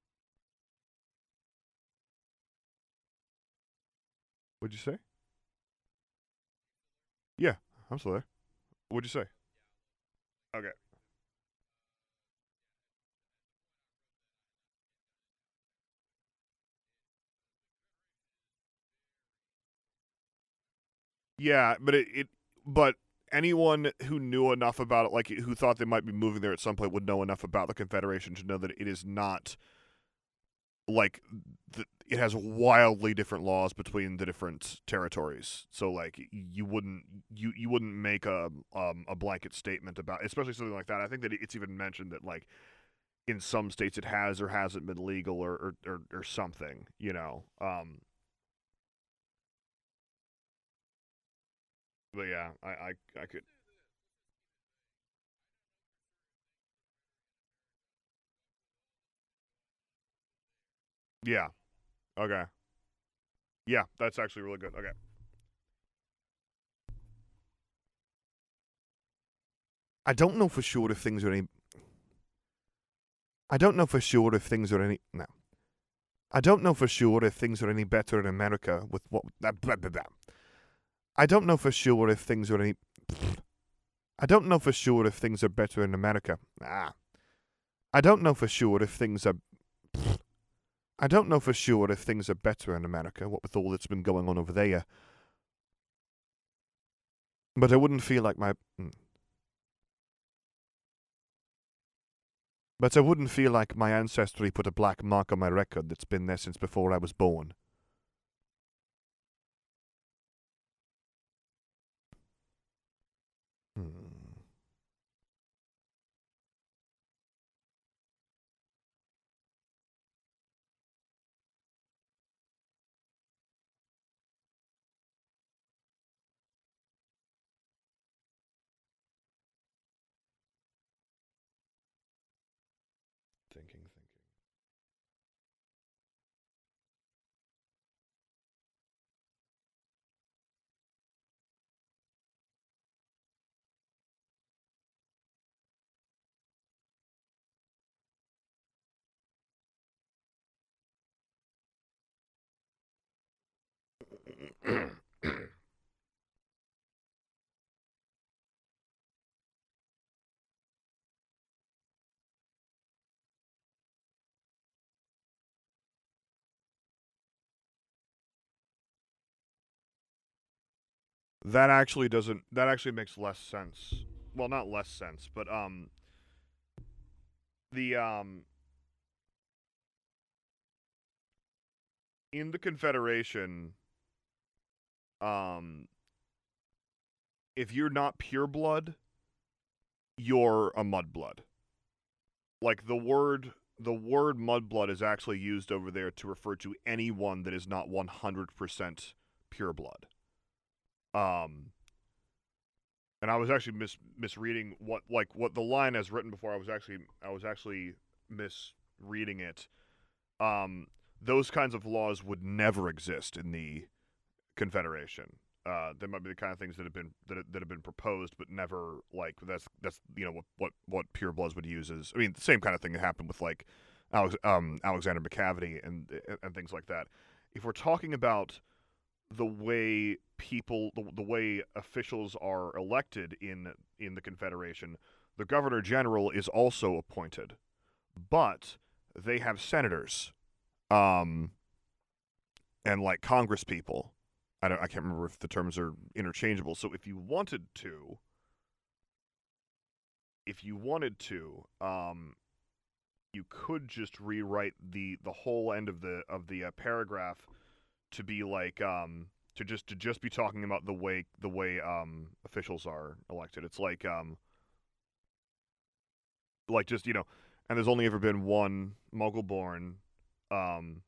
Speaker 1: What'd you say? Yeah, I'm still there. What'd you say? Okay. Yeah, but it, it but anyone who knew enough about it, like who thought they might be moving there at some point, would know enough about the Confederation to know that it is not like the, it has wildly different laws between the different territories. So like you wouldn't you you wouldn't make a um a blanket statement about, especially something like that. I think that it's even mentioned that like in some states it has or hasn't been legal or or or, or something, you know. Um but yeah, I I, I could yeah. Okay. Yeah, that's actually really good. Okay. I don't know for sure if things are any. I don't know for sure if things are any. No. I don't know for sure if things are any better in America with what. Uh, blah, blah, blah. I don't know for sure if things are any. I don't know for sure if things are better in America. Ah. I don't know for sure if things are. I don't know for sure if things are better in America, what with all that's been going on over there. But I wouldn't feel like my. But I wouldn't feel like my ancestry put a black mark on my record that's been there since before I was born. Hmm. Thinking, thinking. That actually doesn't. That actually makes less sense. Well, not less sense, but um, the um, in the Confederation, um, if you're not pure blood, you're a mudblood. Like the word, the word mudblood is actually used over there to refer to anyone that is not one hundred percent pure blood. Um, and I was actually mis- misreading what like what the line as written before. I was actually I was actually misreading it. Um, those kinds of laws would never exist in the Confederation. Uh, they might be the kind of things that have been that, that have been proposed, but never like that's that's you know what what, what pure bloods would use is. I mean, the same kind of thing that happened with like Alex, um, Alexander McCavity and and things like that. If we're talking about the way people, the, the way officials are elected in in the Confederation, the Governor General is also appointed, but they have senators, um, and like Congress people. I don't. I can't remember if the terms are interchangeable. So if you wanted to, if you wanted to, um, you could just rewrite the the whole end of the of the uh, paragraph to be like um to just to just be talking about the way the way um officials are elected. It's like um like just you know, and there's only ever been one Muggle born, um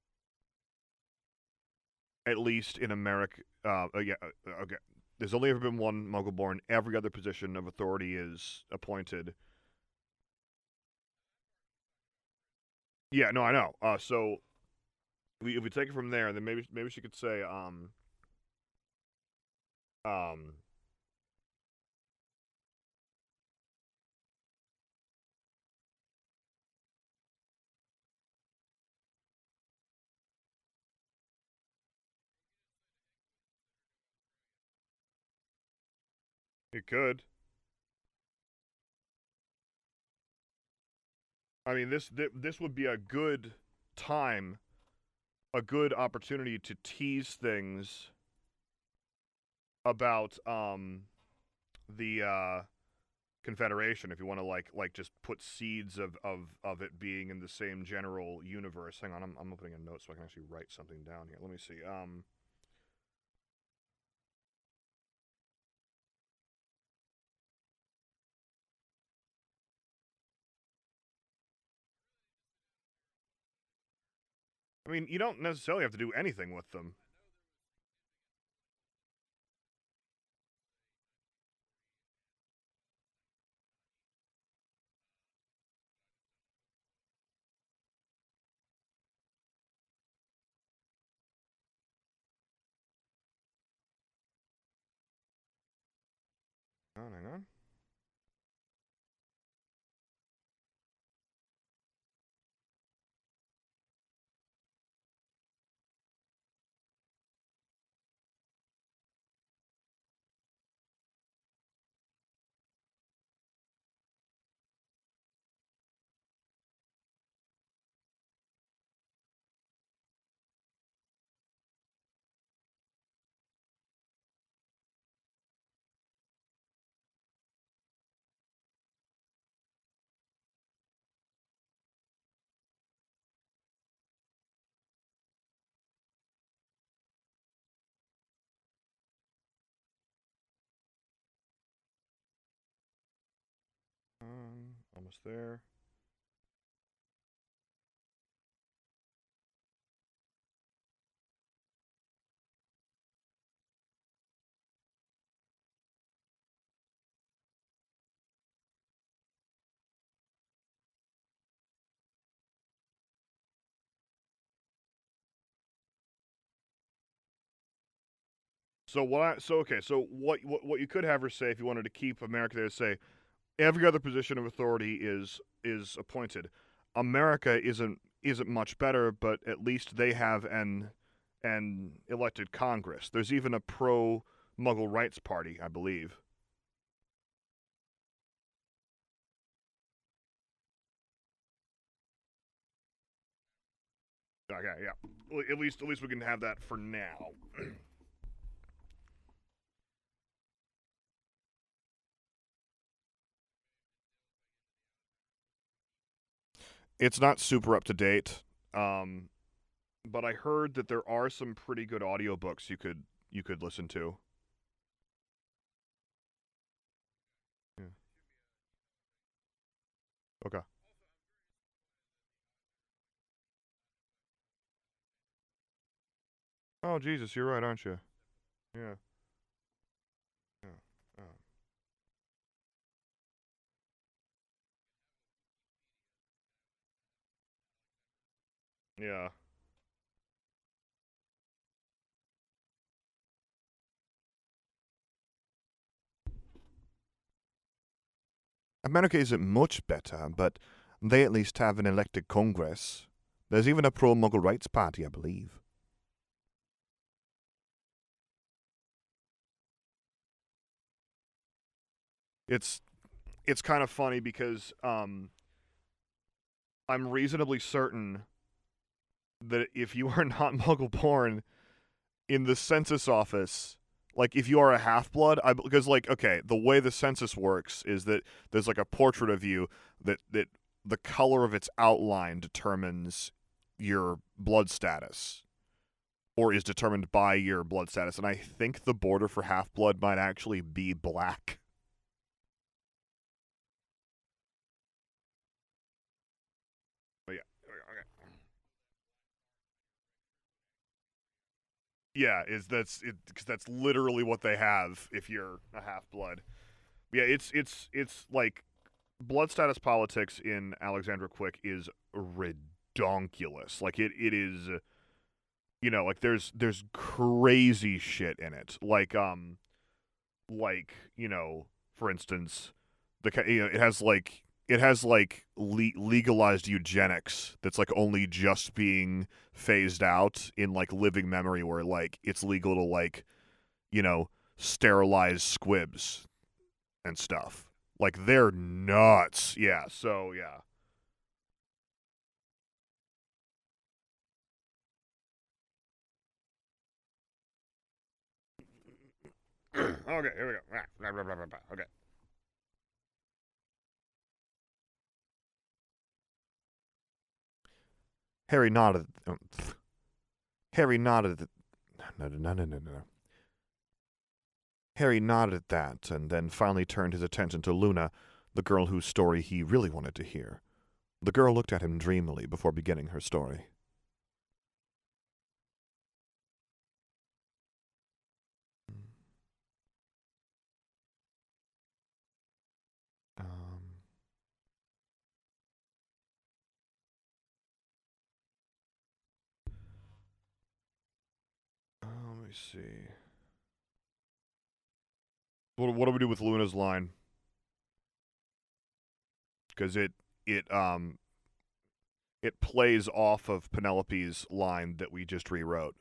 Speaker 1: at least in America. Uh, uh yeah, uh, okay. There's only ever been one Muggle born. Every other position of authority is appointed. Yeah, no, I know. Uh, so we, if we take it from there, then maybe maybe she could say um um it could. I mean, this th- this would be a good time, a good opportunity to tease things about um the uh Confederation if you want to like like just put seeds of, of of it being in the same general universe. Hang on, I'm I'm opening a note so I can actually write something down here. Let me see. Um I mean, you don't necessarily have to do anything with them. Oh, hang on. almost there. So what I so okay, so what what what you could have her say if you wanted to keep America there, say every other position of authority is is appointed. America isn't isn't much better, but at least they have an an elected Congress. There's even a pro Muggle rights party, I believe. Okay, yeah. Well, at least at least we can have that for now. It's not super up to date, um, but I heard that there are some pretty good audiobooks you could you could listen to. Yeah. Okay. Oh Jesus, you're right, aren't you? Yeah. Yeah. Oh. Yeah. America isn't much better, but they at least have an elected Congress. There's even a pro-Muggle rights party, I believe. It's it's kind of funny because um, I'm reasonably certain that if you are not Muggle-born in the census office, like if you are a half-blood, I because like okay, the way the census works is that there's like a portrait of you that that the color of its outline determines your blood status, or is determined by your blood status. And I think the border for half blood might actually be black. But yeah, okay. Yeah, is that's it because that's literally what they have if you're a half blood. Yeah, it's it's it's like blood status politics in Alexandra Quick is redonkulous. Like it it is, you know, like there's there's crazy shit in it. Like um like, you know, for instance, the you know, it has like it has like le- legalized eugenics that's like only just being phased out in like living memory, where like it's legal to like, you know, sterilize squibs and stuff. Like they're nuts. Yeah, so yeah. Okay, here we go. Okay. Harry nodded. um, Harry nodded. No, no, no, no, no, no. Harry nodded at that, and then finally turned his attention to Luna, the girl whose story he really wanted to hear. The girl looked at him dreamily before beginning her story. Um, uh, let me see. What, what do we do with Luna's line? Because it it um it plays off of Penelope's line that we just rewrote.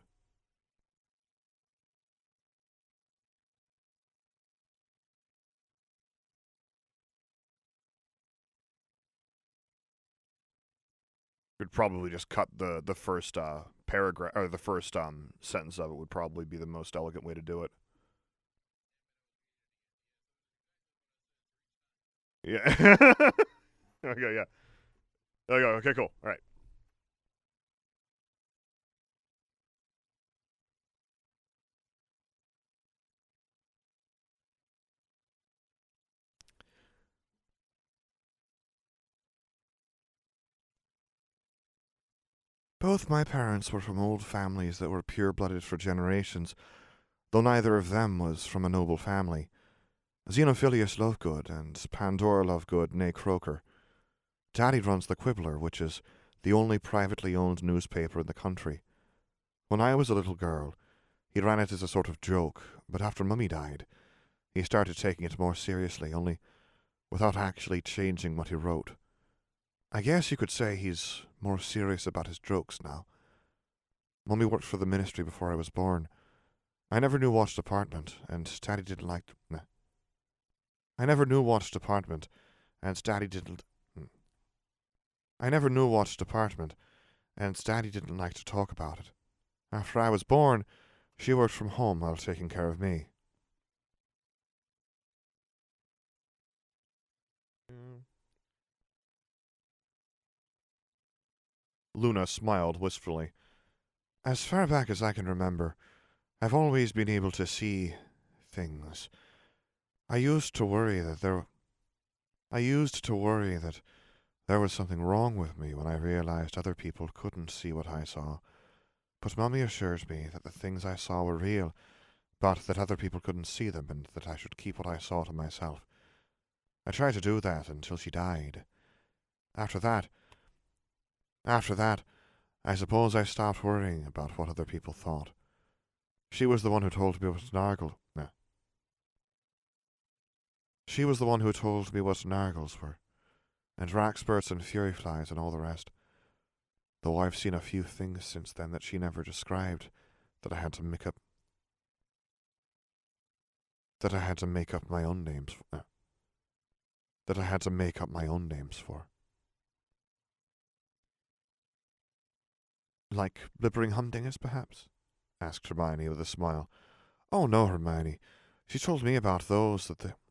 Speaker 1: We'd probably just cut the the first uh, paragraph or the first um sentence of it would probably be the most elegant way to do it. Yeah. Okay. Yeah. There you go. Okay. Cool. All right. Both my parents were from old families that were pure-blooded for generations, though neither of them was from a noble family. Xenophilius Lovegood and Pandora Lovegood, née Croker. Daddy runs the Quibbler, which is the only privately owned newspaper in the country. When I was a little girl, he ran it as a sort of joke, but after Mummy died, he started taking it more seriously, only without actually changing what he wrote. I guess you could say he's more serious about his jokes now. Mummy worked for the ministry before I was born. I never knew what department, and Daddy didn't like... Nah. I never knew what department, and Daddy didn't... I never knew what department, and Daddy didn't like to talk about it. After I was born, she worked from home while taking care of me. Luna smiled wistfully. As far back as I can remember, I've always been able to see things. I used to worry that there... I used to worry that there was something wrong with me when I realized other people couldn't see what I saw. But Mummy assures me that the things I saw were real, but that other people couldn't see them and that I should keep what I saw to myself. I tried to do that until she died. After that... After that, I suppose I stopped worrying about what other people thought. She was the one who told me what Nargle... Nah. She was the one who told me what Nargles were, and Rackspurts and Fury Flies and all the rest. Though I've seen a few things since then that she never described, that I had to make up... That I had to make up my own names for... Uh, that I had to make up my own names for. Like blibbering humdingers, perhaps? Asked Hermione with a smile. Oh, no, Hermione. She told me about those that the...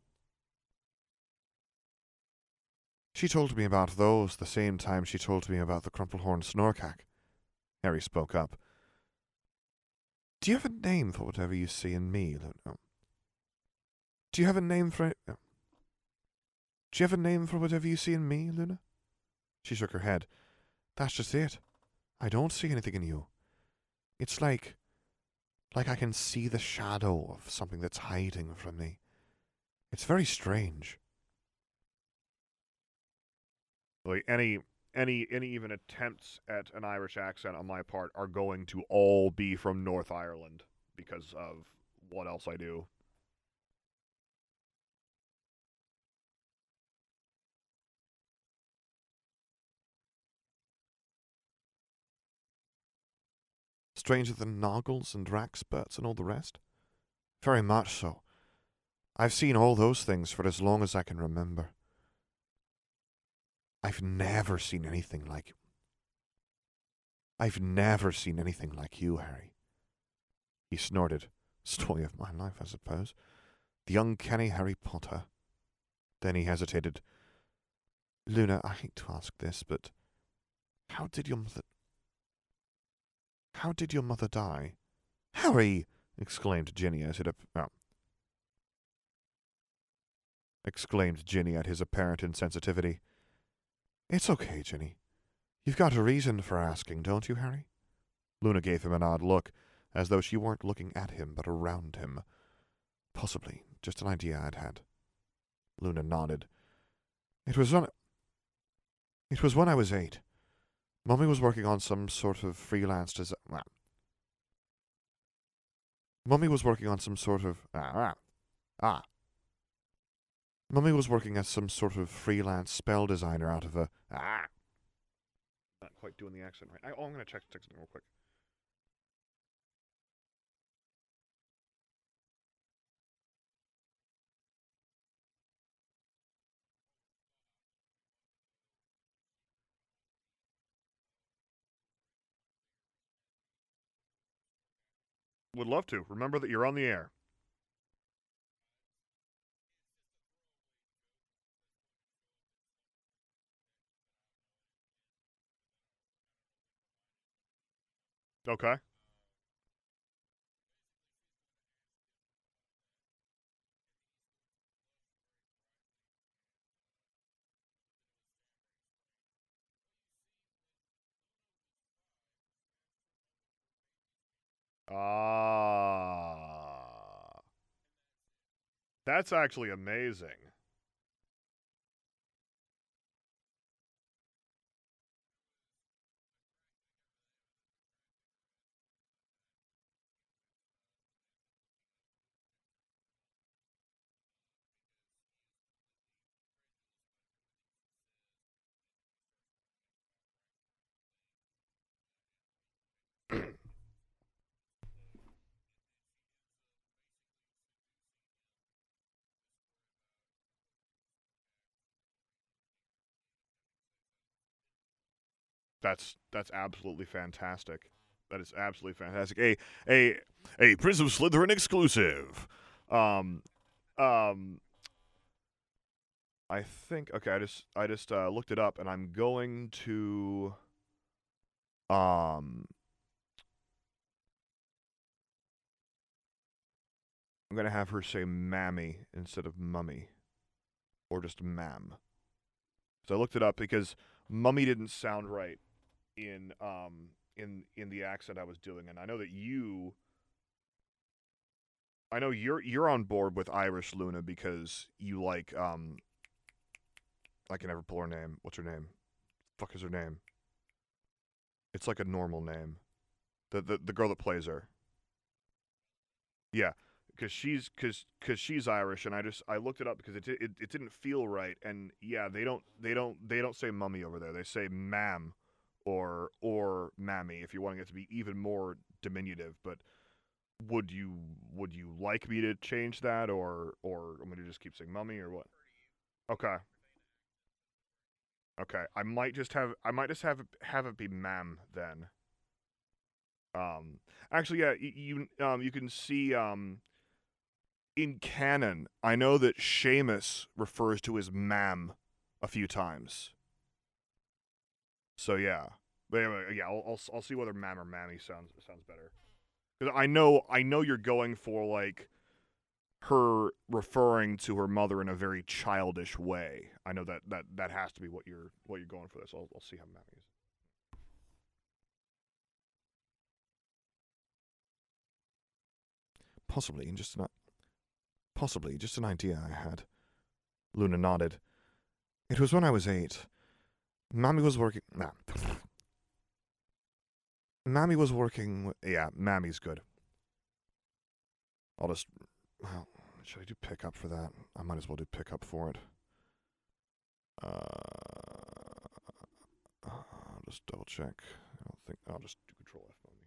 Speaker 1: She told me about those the same time she told me about the Crumplehorn Snorkack. Harry spoke up. Do you have a name for whatever you see in me, Luna? Do you have a name for... it? Do you have a name for whatever you see in me, Luna? She shook her head. That's just it. I don't see anything in you. It's like... like I can see the shadow of something that's hiding from me. It's very strange. Like any any any even attempts at an Irish accent on my part are going to all be from North Ireland because of what else I do. Stranger than Noggles and Rackspurts and all the rest? Very much so. I've seen all those things for as long as I can remember. I've never seen anything like... I've never seen anything like you, Harry. He snorted. Story of my life, I suppose. The uncanny Harry Potter. Then he hesitated. Luna, I hate to ask this, but how did your mother... How did your mother die? Harry! Exclaimed Ginny as it... Oh. Exclaimed Ginny at his apparent insensitivity. It's okay, Ginny. You've got a reason for asking, don't you, Harry? Luna gave him an odd look, as though she weren't looking at him, but around him. Possibly. Just an idea I'd had. Luna nodded. It was when... It was when I was eight. Mummy was working on some sort of freelance design... Well, Mummy was working on some sort of... Ah, ah. Ah. Mummy was working as some sort of freelance spell designer out of a... Ah. Not quite doing the accent right. I, oh, I'm going to check the text real quick. Would love to. Remember that you're on the air. Okay. Ah. That's actually amazing. That's that's absolutely fantastic. That is absolutely fantastic. A a a Prism Slytherin exclusive. Um um I think okay, I just I just uh, looked it up and I'm going to um I'm going to have her say mammy instead of mummy or just mam. So I looked it up because mummy didn't sound right in um in in the accent I was doing, and I know that you I know you're you're on board with Irish Luna because you like um I can never pull her name. What's her name? Fuck is her name? It's like a normal name. The the the girl that plays her. Yeah, because she's because because she's Irish, and I just I looked it up because it, it it didn't feel right, and yeah, they don't they don't they don't say mummy over there. They say ma'am, or or mammy if you're wanting it to be even more diminutive. But would you would you like me to change that, or or I'm gonna just keep saying mummy, or what? Okay, okay. I might just have I might just have it, have it be ma'am then. Um, actually, yeah, y- you um you can see um in canon, I know that Seamus refers to his mam a few times. So yeah, but anyway, yeah, I'll, I'll I'll see whether mam or mammy sounds sounds better. Because I know I know you're going for like her referring to her mother in a very childish way. I know that that, that has to be what you're what you're going for. This. I'll I'll see how mammy is. Possibly, just an possibly just an idea I had. Luna nodded. It was when I was eight. Mammy was working. Nah. Mammy was working. With, yeah, Mammy's good. I'll just. Well, should I do pickup for that? I might as well do pickup for it. Uh, I'll just double check. I don't think. I'll just do Control F on me.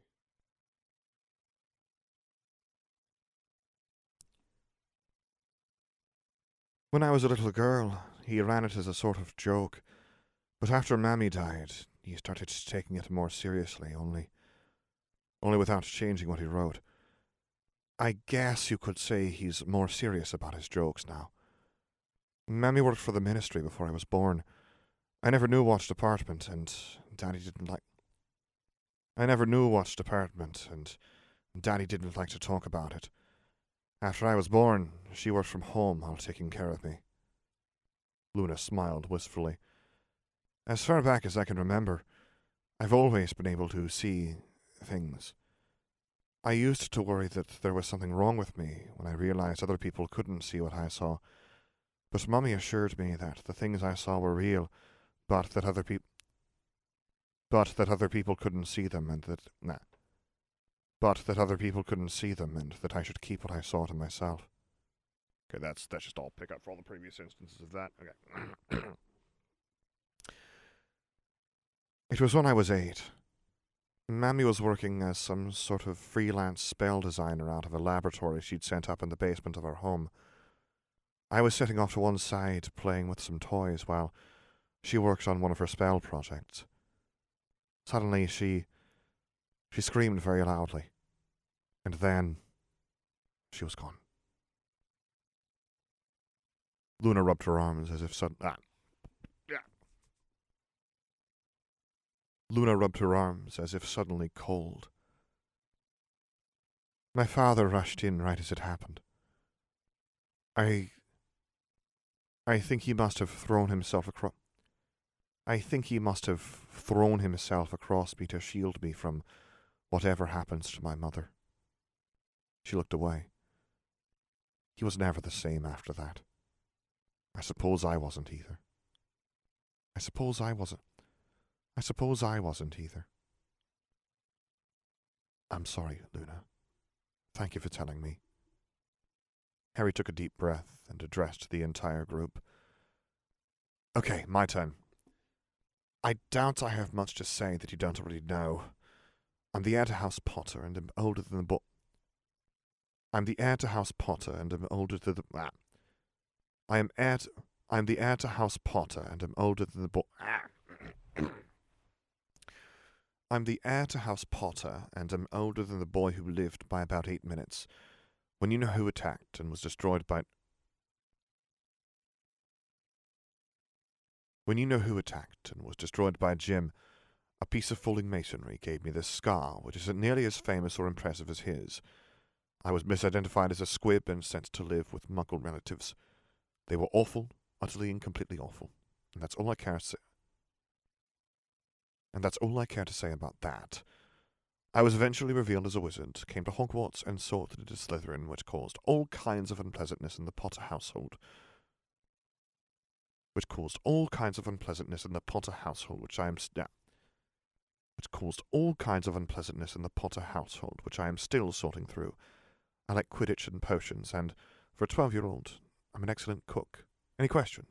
Speaker 1: When I was a little girl, he ran it as a sort of joke. But after Mammy died, he started taking it more seriously, only. only without changing what he wrote. I guess you could say he's more serious about his jokes now. Mammy worked for the ministry before I was born. I never knew what department, and Daddy didn't like. I never knew what department, and Daddy didn't like to talk about it. After I was born, she worked from home while taking care of me. Luna smiled wistfully. As far back as I can remember, I've always been able to see things. I used to worry that there was something wrong with me when I realized other people couldn't see what I saw. But Mummy assured me that the things I saw were real, but that other people, but that other people couldn't see them, and that nah, but that other people couldn't see them, and that I should keep what I saw to myself. Okay, that's that's just all pick up for all the previous instances of that. Okay. It was when I was eight. Mammy was working as some sort of freelance spell designer out of a laboratory she'd set up in the basement of our home. I was sitting off to one side playing with some toys while she worked on one of her spell projects. Suddenly she she screamed very loudly, and then she was gone. Luna rubbed her arms as if suddenly ah. Yeah. Luna rubbed her arms as if suddenly cold. My father rushed in right as it happened. I I think he must have thrown himself across. I think he must have thrown himself across me to shield me from whatever happens to my mother. She looked away. He was never the same after that. I suppose I wasn't either. I suppose I wasn't. I suppose I wasn't either. I'm sorry, Luna. Thank you for telling me. Harry took a deep breath and addressed the entire group. Okay, my turn. I doubt I have much to say that you don't already know. I'm the heir to House Potter and am older than the boy. I'm the heir to House Potter and am older than the. Ah. I am heir. To, I am the heir to House Potter and am older than the boy. Ah. I'm the heir to House Potter and am older than the boy who lived by about eight minutes, when you know who attacked and was destroyed by. When you know who attacked and was destroyed by Jim, a piece of falling masonry gave me this scar, which isn't nearly as famous or impressive as his. I was misidentified as a squib and sent to live with Muggle relatives. They were awful, utterly and completely awful, and that's all I care to say. And that's all I care to say about that. I was eventually revealed as a wizard, came to Hogwarts, and sorted into Slytherin, which caused all kinds of unpleasantness in the Potter household. Which caused all kinds of unpleasantness in the Potter household, which I am st- which caused all kinds of unpleasantness in the Potter household, which I am still sorting through. I like Quidditch and potions, and for a twelve-year-old, I'm an excellent cook. Any questions?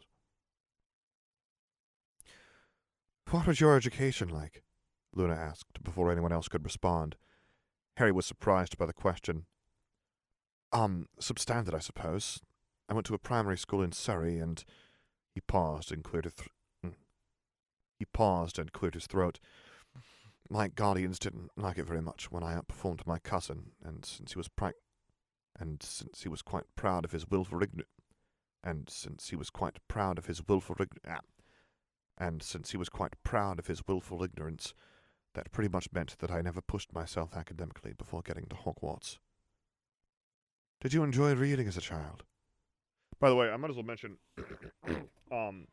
Speaker 1: What was your education like? Luna asked, before anyone else could respond. Harry was surprised by the question. Um, substandard, I suppose. I went to a primary school in Surrey, and... He paused and cleared his th- He paused and cleared his throat. My guardians didn't like it very much when I outperformed my cousin, and since he was pri- and since he was quite proud of his willful ignorance, and since he was quite proud of his willful ignorance, ah, and since he was quite proud of his willful ignorance, that pretty much meant that I never pushed myself academically before getting to Hogwarts. Did you enjoy reading as a child? By the way, I might as well mention, um,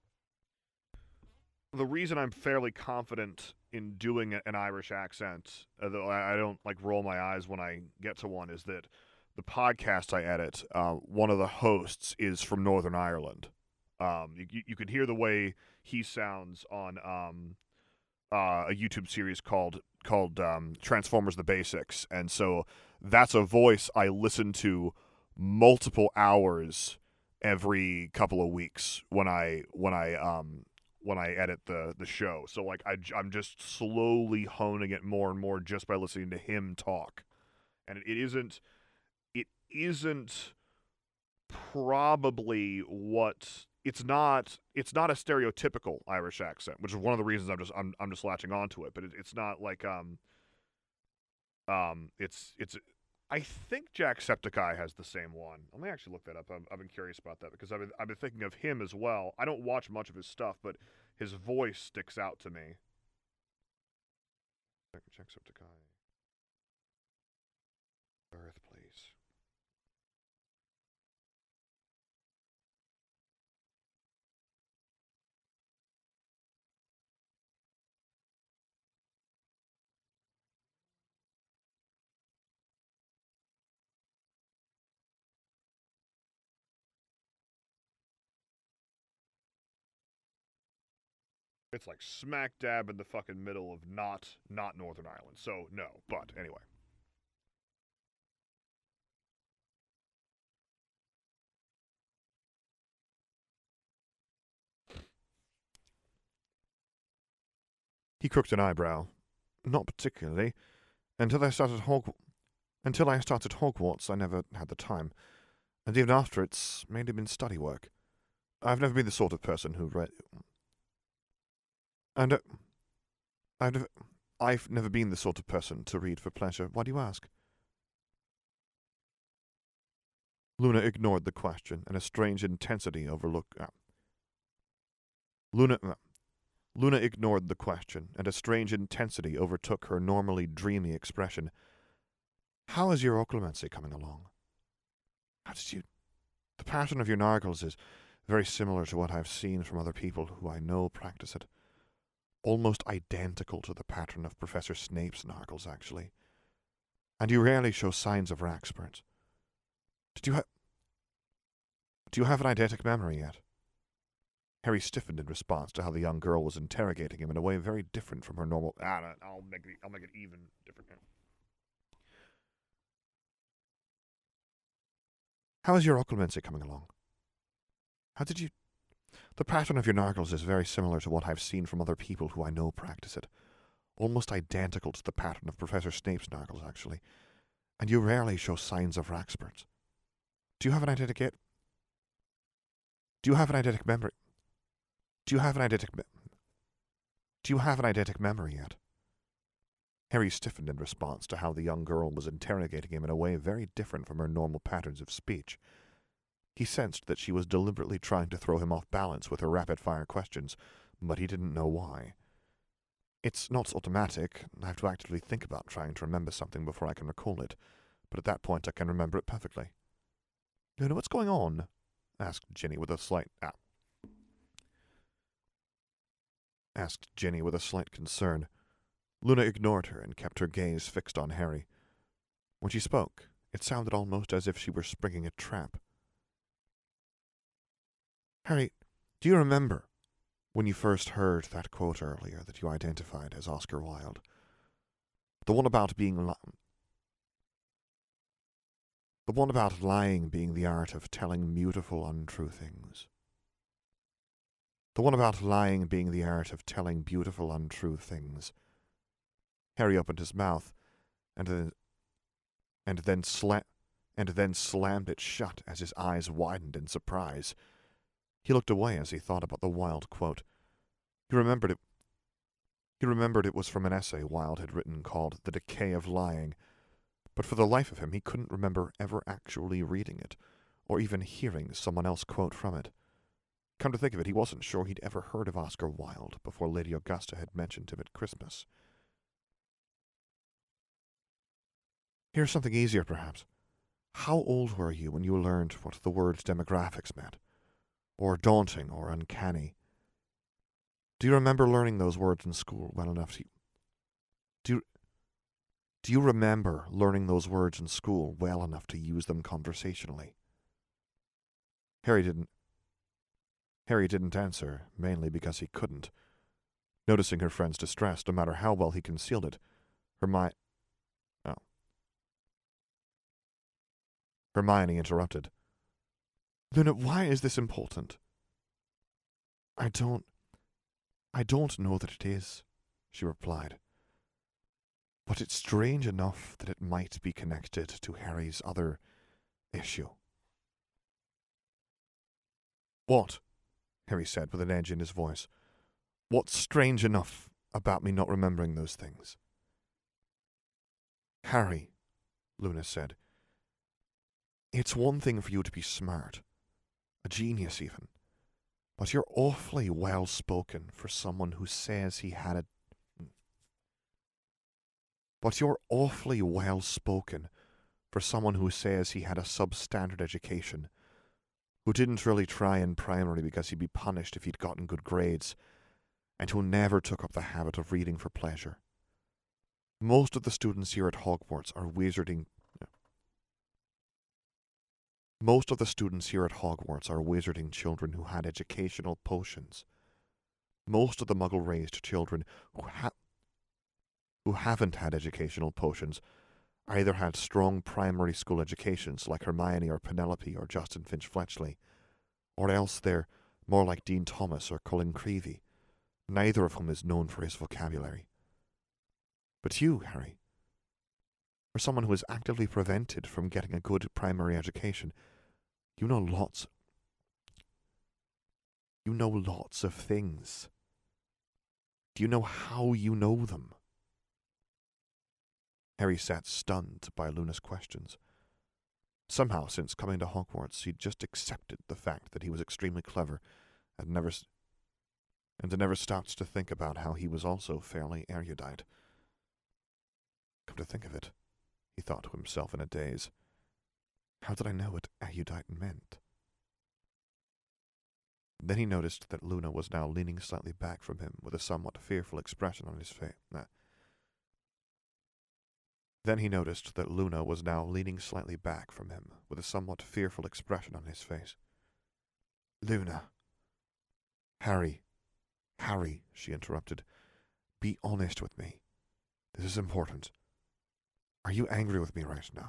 Speaker 1: the reason I'm fairly confident in doing an Irish accent, although I don't like roll my eyes when I get to one, is that the podcast I edit, uh, one of the hosts is from Northern Ireland. Um, you, you can hear the way he sounds on um, uh, a YouTube series called called um, Transformers: The Basics, and so that's a voice I listen to multiple hours every couple of weeks when I when I um when I edit the the show. So like I I'm just slowly honing it more and more just by listening to him talk. And it isn't it isn't probably what it's not it's not a stereotypical Irish accent, which is one of the reasons I'm just I'm I'm just latching onto it, but it, it's not like um um it's it's I think Jacksepticeye has the same one. Let me actually look that up. I've, I've been curious about that because I've been, I've been thinking of him as well. I don't watch much of his stuff, but his voice sticks out to me. Jacksepticeye. Birthplace. It's like smack dab in the fucking middle of not not Northern Ireland. So no, but anyway. He crooked an eyebrow. Not particularly. Until I started Hog until I started Hogwarts, I never had the time. And even after, it's mainly been study work. I've never been the sort of person who read And uh, I've never, I've never been the sort of person to read for pleasure. Why do you ask? Luna ignored the question, and a strange intensity overlooked. Uh, Luna, uh, Luna ignored the question, and a strange intensity overtook her normally dreamy expression. How is your occlumency coming along? How did you? The pattern of your nargles is very similar to what I've seen from other people who I know practice it. Almost identical to the pattern of Professor Snape's nargles, actually. And you rarely show signs of Raxburns. Did you have... Do you have an eidetic memory yet? Harry stiffened in response to how the young girl was interrogating him in a way very different from her normal... Ah, I'll make it, I'll make it even different. How is your occlumency coming along? How did you... The pattern of your nargles is very similar to what I've seen from other people who I know practice it. Almost identical to the pattern of Professor Snape's nargles, actually. And you rarely show signs of Raxburns. Do you have an eidetic... Do you have an eidetic memory... Do you have an eidetic... Me- Do you have an eidetic memory yet? Harry stiffened in response to how the young girl was interrogating him in a way very different from her normal patterns of speech. He sensed that she was deliberately trying to throw him off balance with her rapid-fire questions, but he didn't know why. It's not automatic. I have to actively think about trying to remember something before I can recall it, but at that point I can remember it perfectly. Luna, what's going on? Asked Ginny with a slight... Ah. Asked Ginny with a slight concern. Luna ignored her and kept her gaze fixed on Harry. When she spoke, it sounded almost as if she were springing a trap. Harry, do you remember when you first heard that quote earlier that you identified as Oscar Wilde? The one about being li- The one about lying being the art of telling beautiful, untrue things. The one about lying being the art of telling beautiful, untrue things. Harry opened his mouth, and then, and then sla- and then slammed it shut as his eyes widened in surprise. He looked away as he thought about the Wilde quote. He remembered it. He remembered it was from an essay Wilde had written called "The Decay of Lying," but for the life of him he couldn't remember ever actually reading it, or even hearing someone else quote from it. Come to think of it, he wasn't sure he'd ever heard of Oscar Wilde before Lady Augusta had mentioned him at Christmas. Here's something easier, perhaps. How old were you when you learned what the word demographics meant? Or daunting, or uncanny? Do you remember learning those words in school well enough to... Do you, do you remember learning those words in school well enough to use them conversationally? Harry didn't. Harry didn't answer, mainly because he couldn't. Noticing her friend's distress, no matter how well he concealed it, Hermione... Oh. Hermione interrupted. Luna, why is this important? I don't... I don't know that it is, she replied. But it's strange enough that it might be connected to Harry's other issue. What? Harry said with an edge in his voice. What's strange enough about me not remembering those things? Harry, Luna said, it's one thing for you to be smart, a genius even, but you're awfully well-spoken for someone who says he had a... But you're awfully well-spoken for someone who says he had a substandard education, who didn't really try in primary because he'd be punished if he'd gotten good grades, and who never took up the habit of reading for pleasure. Most of the students here at Hogwarts are wizarding... Most of the students here at Hogwarts are wizarding children who had educational potions. Most of the Muggle-raised children who, ha- who haven't had educational potions either had strong primary school educations like Hermione or Penelope or Justin Finch-Fletchley, or else they're more like Dean Thomas or Colin Creevey, neither of whom is known for his vocabulary. But you, Harry, are someone who is actively prevented from getting a good primary education. You know lots. You know lots of things. Do you know how you know them? Harry sat stunned by Luna's questions. Somehow, since coming to Hogwarts, he'd just accepted the fact that he was extremely clever, and never, and had never stopped to think about how he was also fairly erudite. Come to think of it, he thought to himself in a daze, how did I know what erudite meant? Then he noticed that Luna was now leaning slightly back from him with a somewhat fearful expression on his face. Nah. Then he noticed that Luna was now leaning slightly back from him, with a somewhat fearful expression on his face. Luna. Harry. Harry, she interrupted. Be honest with me. This is important. Are you angry with me right now?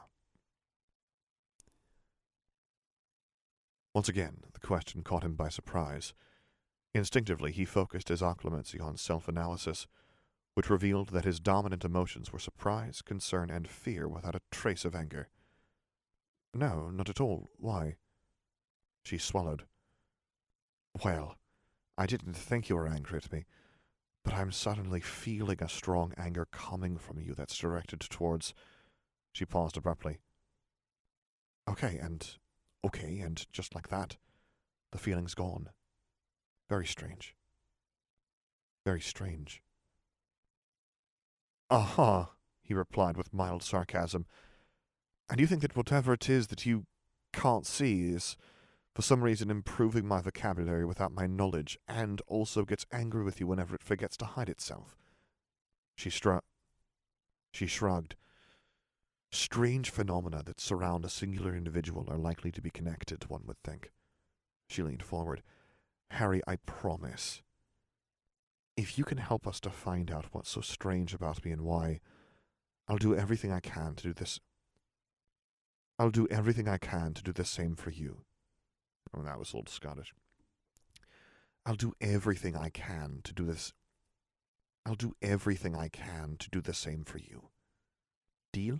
Speaker 1: Once again, the question caught him by surprise. Instinctively, he focused his occlumency on self-analysis, which revealed that his dominant emotions were surprise, concern, and fear without a trace of anger. No, not at all. Why? She swallowed. Well, I didn't think you were angry at me, but I'm suddenly feeling a strong anger coming from you that's directed towards... She paused abruptly. Okay, and... Okay, and just like that, the feeling's gone. Very strange. Very strange. Aha, he replied with mild sarcasm. And you think that whatever it is that you can't see is, for some reason, improving my vocabulary without my knowledge, and also gets angry with you whenever it forgets to hide itself? She stru- She shrugged. Strange phenomena that surround a singular individual are likely to be connected, one would think. She leaned forward. Harry, I promise. If you can help us to find out what's so strange about me and why, I'll do everything I can to do this. I'll do everything I can to do the same for you. Oh, that was a little Scottish. I'll do everything I can to do this. I'll do everything I can to do the same for you. Deal?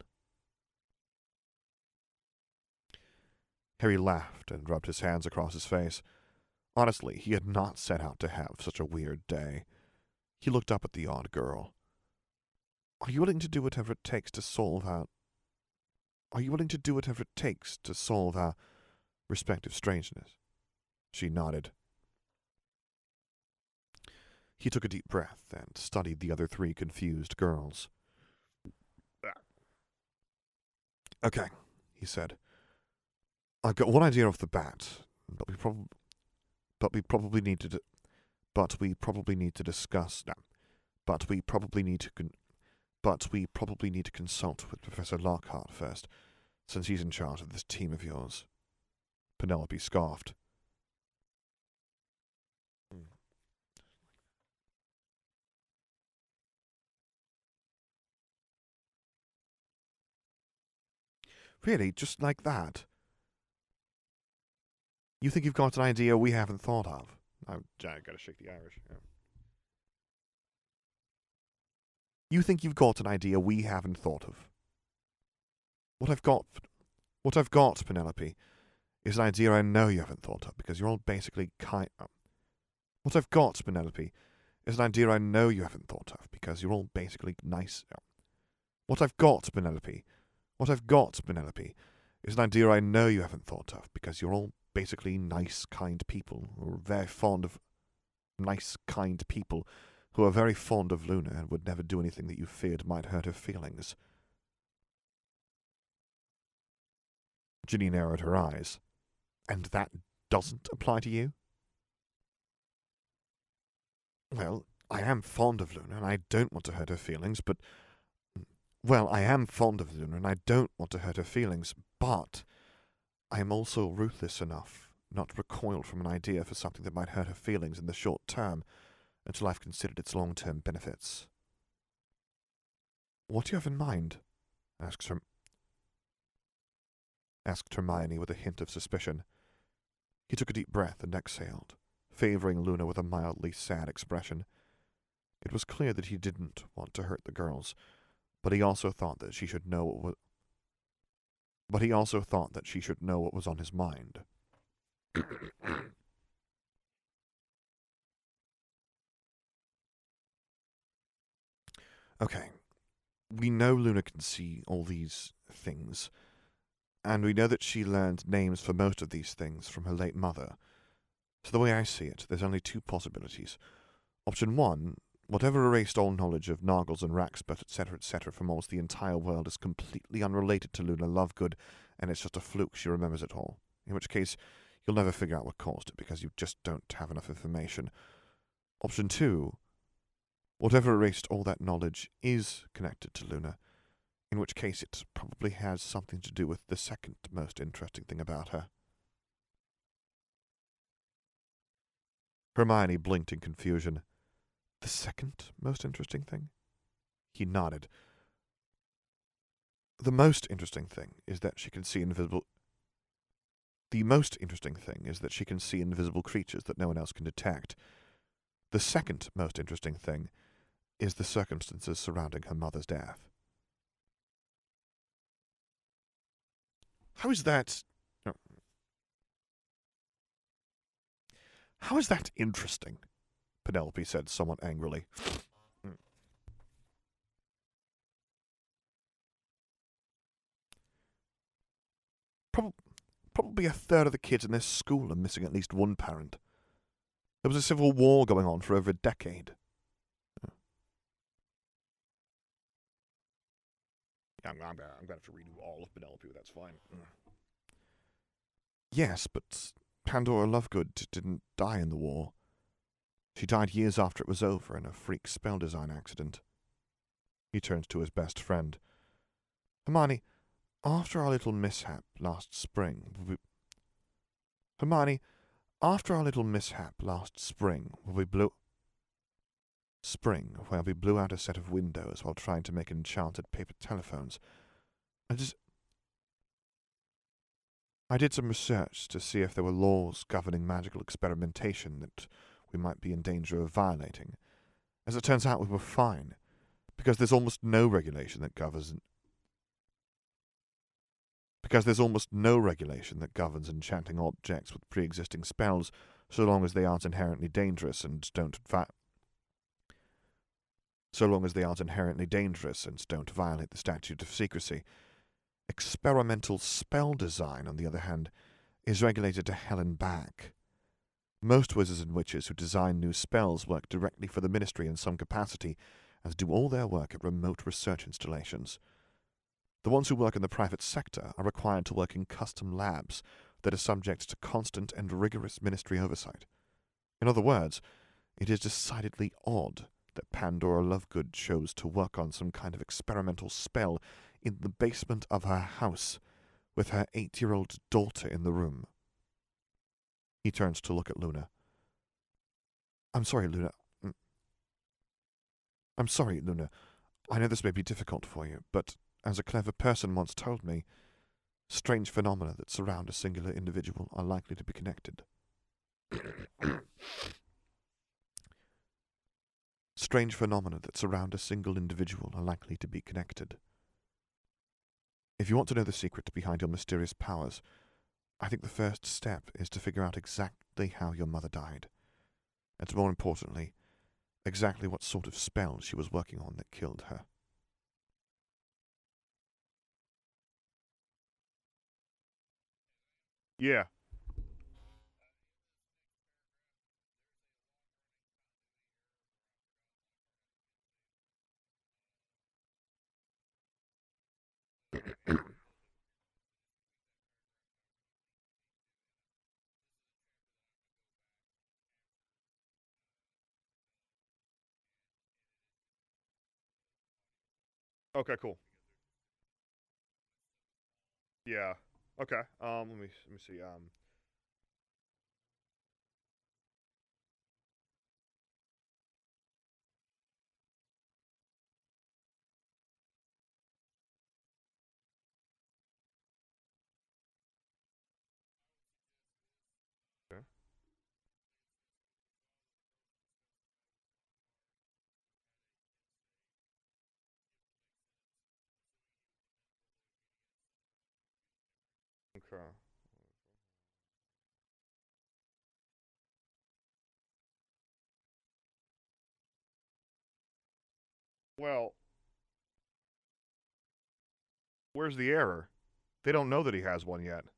Speaker 1: Harry laughed and rubbed his hands across his face. Honestly, he had not set out to have such a weird day. He looked up at the odd girl. Are you willing to do whatever it takes to solve our... Are you willing to do whatever it takes to solve our respective strangeness? She nodded. He took a deep breath and studied the other three confused girls. Okay, he said. I've got one idea off the bat, but we probably, but we probably need to, but we probably need to discuss now. But we probably need to, con- but we probably need to consult with Professor Lockhart first, since he's in charge of this team of yours. Penelope scoffed. Really, just like that? You think you've got an idea we haven't thought of? Oh, I gotta shake the Irish. Yeah. You think you've got an idea we haven't thought of? What I've got, what I've got, Penelope, is an idea I know you haven't thought of, because you're all basically kind... What I've got, Penelope, is an idea I know you haven't thought of, because you're all basically nice... What I've got, Penelope, what I've got, Penelope, is an idea I know you haven't thought of, because you're all basically nice, kind people, who are very fond of... Nice, kind people, who are very fond of Luna and would never do anything that you feared might hurt her feelings. Ginny narrowed her eyes. And that doesn't apply to you? Well, I am fond of Luna, and I don't want to hurt her feelings, but... Well, I am fond of Luna, and I don't want to hurt her feelings, but... I am also ruthless enough not to recoil from an idea for something that might hurt her feelings in the short term, until I've considered its long-term benefits. What do you have in mind? asked, Herm- asked Hermione with a hint of suspicion. He took a deep breath and exhaled, favoring Luna with a mildly sad expression. It was clear that he didn't want to hurt the girls, but he also thought that she should know what was... But he also thought that she should know what was on his mind. Okay, we know Luna can see all these things, and we know that she learned names for most of these things from her late mother. So the way I see it, there's only two possibilities. Option one, whatever erased all knowledge of Noggles and Raxbert, et cetera, et cetera, from almost the entire world is completely unrelated to Luna Lovegood, and it's just a fluke she remembers it all. In which case, you'll never figure out what caused it, because you just don't have enough information. Option two, whatever erased all that knowledge is connected to Luna, In which case it probably has something to do with the second most interesting thing about her. Hermione blinked in confusion. The second most interesting thing? He nodded. The most interesting thing is that she can see invisible... The most interesting thing is that she can see invisible creatures that no one else can detect. The second most interesting thing is the circumstances surrounding her mother's death. How is that... How is that interesting? Penelope said somewhat angrily. Prob probably a third of the kids in this school are missing at least one parent. There was a civil war going on for over a decade. Yeah, I'm, I'm, I'm going to have to redo all of Penelope, that's fine. Yes, but Pandora Lovegood didn't die in the war. She died years after it was over in a freak spell design accident. He turned to his best friend. Hermione, after our little mishap last spring... We... Hermione, after our little mishap last spring, where we blew... Spring, where we blew out a set of windows while trying to make enchanted paper telephones, I just... I did some research to see if there were laws governing magical experimentation that we might be in danger of violating. As it turns out, we were fine, because there's almost no regulation that governs... Because there's almost no regulation that governs enchanting objects with pre-existing spells, so long as they aren't inherently dangerous and don't vi- so long as they aren't inherently dangerous and don't violate the statute of secrecy. Experimental spell design, on the other hand, is regulated to hell and back. Most wizards and witches who design new spells work directly for the Ministry in some capacity and do all their work at remote research installations. The ones who work in the private sector are required to work in custom labs that are subject to constant and rigorous Ministry oversight. In other words, it is decidedly odd that Pandora Lovegood chose to work on some kind of experimental spell in the basement of her house, with her eight-year-old daughter in the room. He turns to look at Luna. I'm sorry, Luna. I'm sorry, Luna. I know this may be difficult for you, but as a clever person once told me, strange phenomena that surround a singular individual are likely to be connected. Strange phenomena that surround a single individual are likely to be connected. If you want to know the secret behind your mysterious powers, I think the first step is to figure out exactly how your mother died. And more importantly, exactly what sort of spell she was working on that killed her. Yeah. Okay, cool. Yeah. Okay. Um, let me let me see. Um. Okay. Okay. Well, where's the error? They don't know that he has one yet.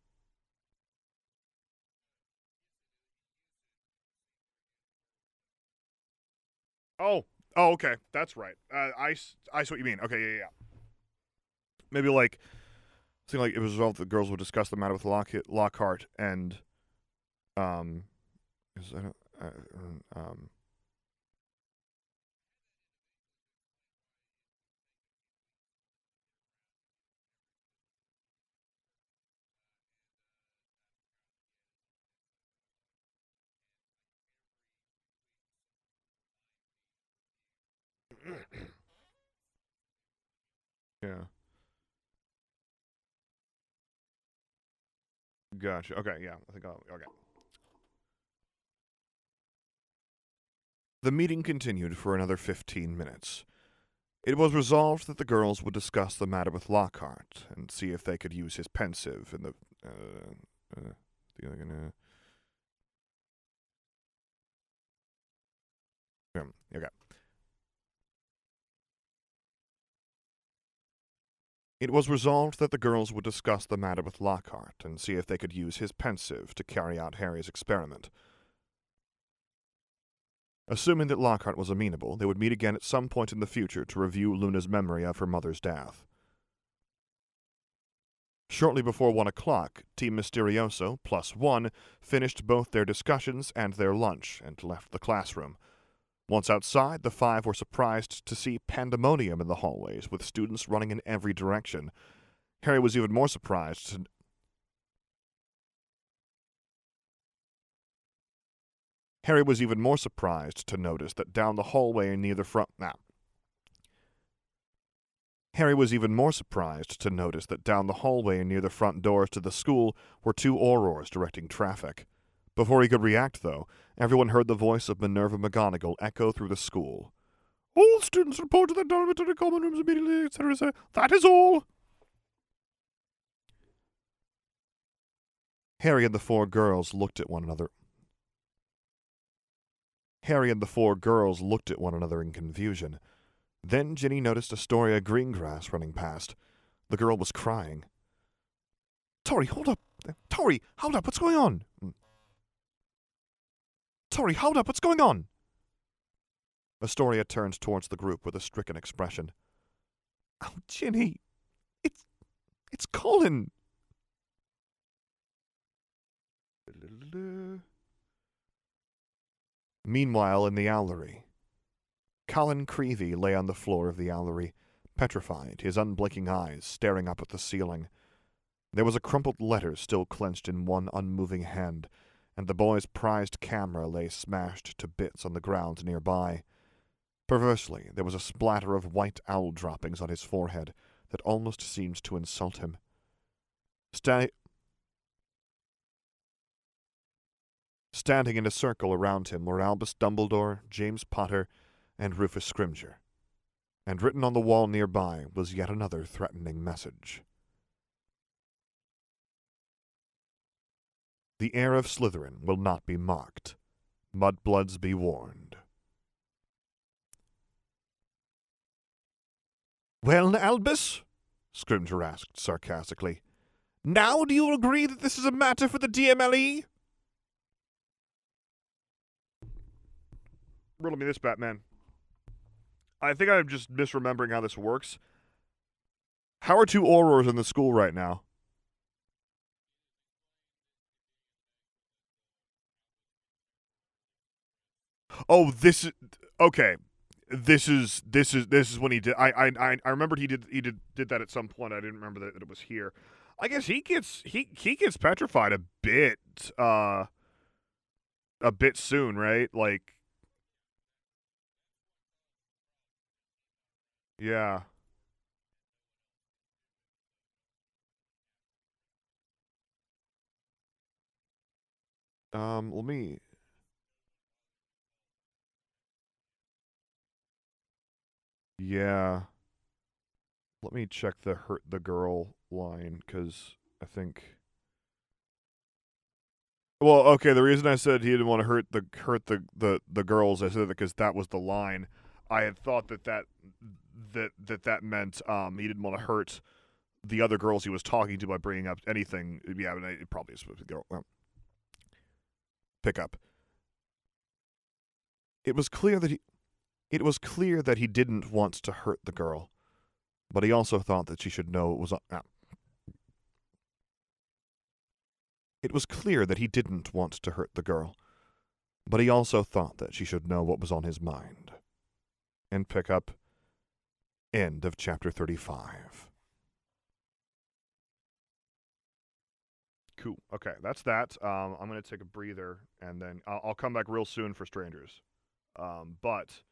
Speaker 1: Oh. Oh, okay. That's right. Uh, I, I see what you mean. Okay, yeah, yeah. Maybe like, something like it was resolved that the girls would discuss the matter with Lock Lockhart and, um, is that, uh, um, Yeah. Gotcha. Okay, yeah. I think I'll... Okay. The meeting continued for another fifteen minutes. It was resolved that the girls would discuss the matter with Lockhart and see if they could use his pensive in the... Uh, uh, the uh, um, okay. It was resolved that the girls would discuss the matter with Lockhart and see if they could use his pensive to carry out Harry's experiment. Assuming that Lockhart was amenable, they would meet again at some point in the future to review Luna's memory of her mother's death. Shortly before one o'clock, Team Mysterioso, plus one, finished both their discussions and their lunch and left the classroom. Once outside, the five were surprised to see pandemonium in the hallways, with students running in every direction. Harry was even more surprised to... Harry was even more surprised to notice that down the hallway near the front... Nah. Harry was even more surprised to notice that down the hallway near the front doors to the school were two Aurors directing traffic. Before he could react, though, everyone heard the voice of Minerva McGonagall echo through the school. "All students report to their dormitory common rooms immediately, et cetera, et cetera. That is all!" Harry and the four girls looked at one another. Harry and the four girls looked at one another in confusion. Then Ginny noticed Astoria Greengrass running past. The girl was crying. "Tori, hold up! Tori, hold up! What's going on?" "Tori, hold up! What's going on?" Astoria turned towards the group with a stricken expression. "Oh, Ginny! It's... it's Colin!" Meanwhile, in the Owlery, Colin Creevey lay on the floor of the Owlery, petrified, his unblinking eyes staring up at the ceiling. There was a crumpled letter still clenched in one unmoving hand, and the boy's prized camera lay smashed to bits on the ground nearby. Perversely, there was a splatter of white owl droppings on his forehead that almost seemed to insult him. Sta- Standing in a circle around him were Albus Dumbledore, James Potter, and Rufus Scrimgeour. And written on the wall nearby was yet another threatening message. "The heir of Slytherin will not be mocked. Mudbloods be warned." "Well, Albus?" Scrimgeour asked sarcastically. "Now do you agree that this is a matter for the D M L E?" Riddle me this, Batman. I think I'm just misremembering how this works. How are two Aurors in the school right now? Oh, this is... Okay. This is this is this is when he did. I I I remembered he did he did did that at some point. I didn't remember that, that it was here. I guess he gets he he gets petrified a bit, uh, a bit soon, right? Like, yeah. Um, let me. Yeah. Let me check the hurt the girl line, because I think. Well, okay. The reason I said he didn't want to hurt the hurt the, the, the girls, I said that because that was the line. I had thought that that that that, that meant um he didn't want to hurt the other girls he was talking to by bringing up anything. Yeah, but it probably is supposed to go. Well, pick up. It was clear that he. It was clear that he didn't want to hurt the girl, but he also thought that she should know it was. Uh, It was clear that he didn't want to hurt the girl, but he also thought that she should know what was on his mind. And pick up. End of chapter thirty-five. Cool. Okay, that's that. Um, I'm going to take a breather, and then I'll, I'll come back real soon for Strangers. Um, but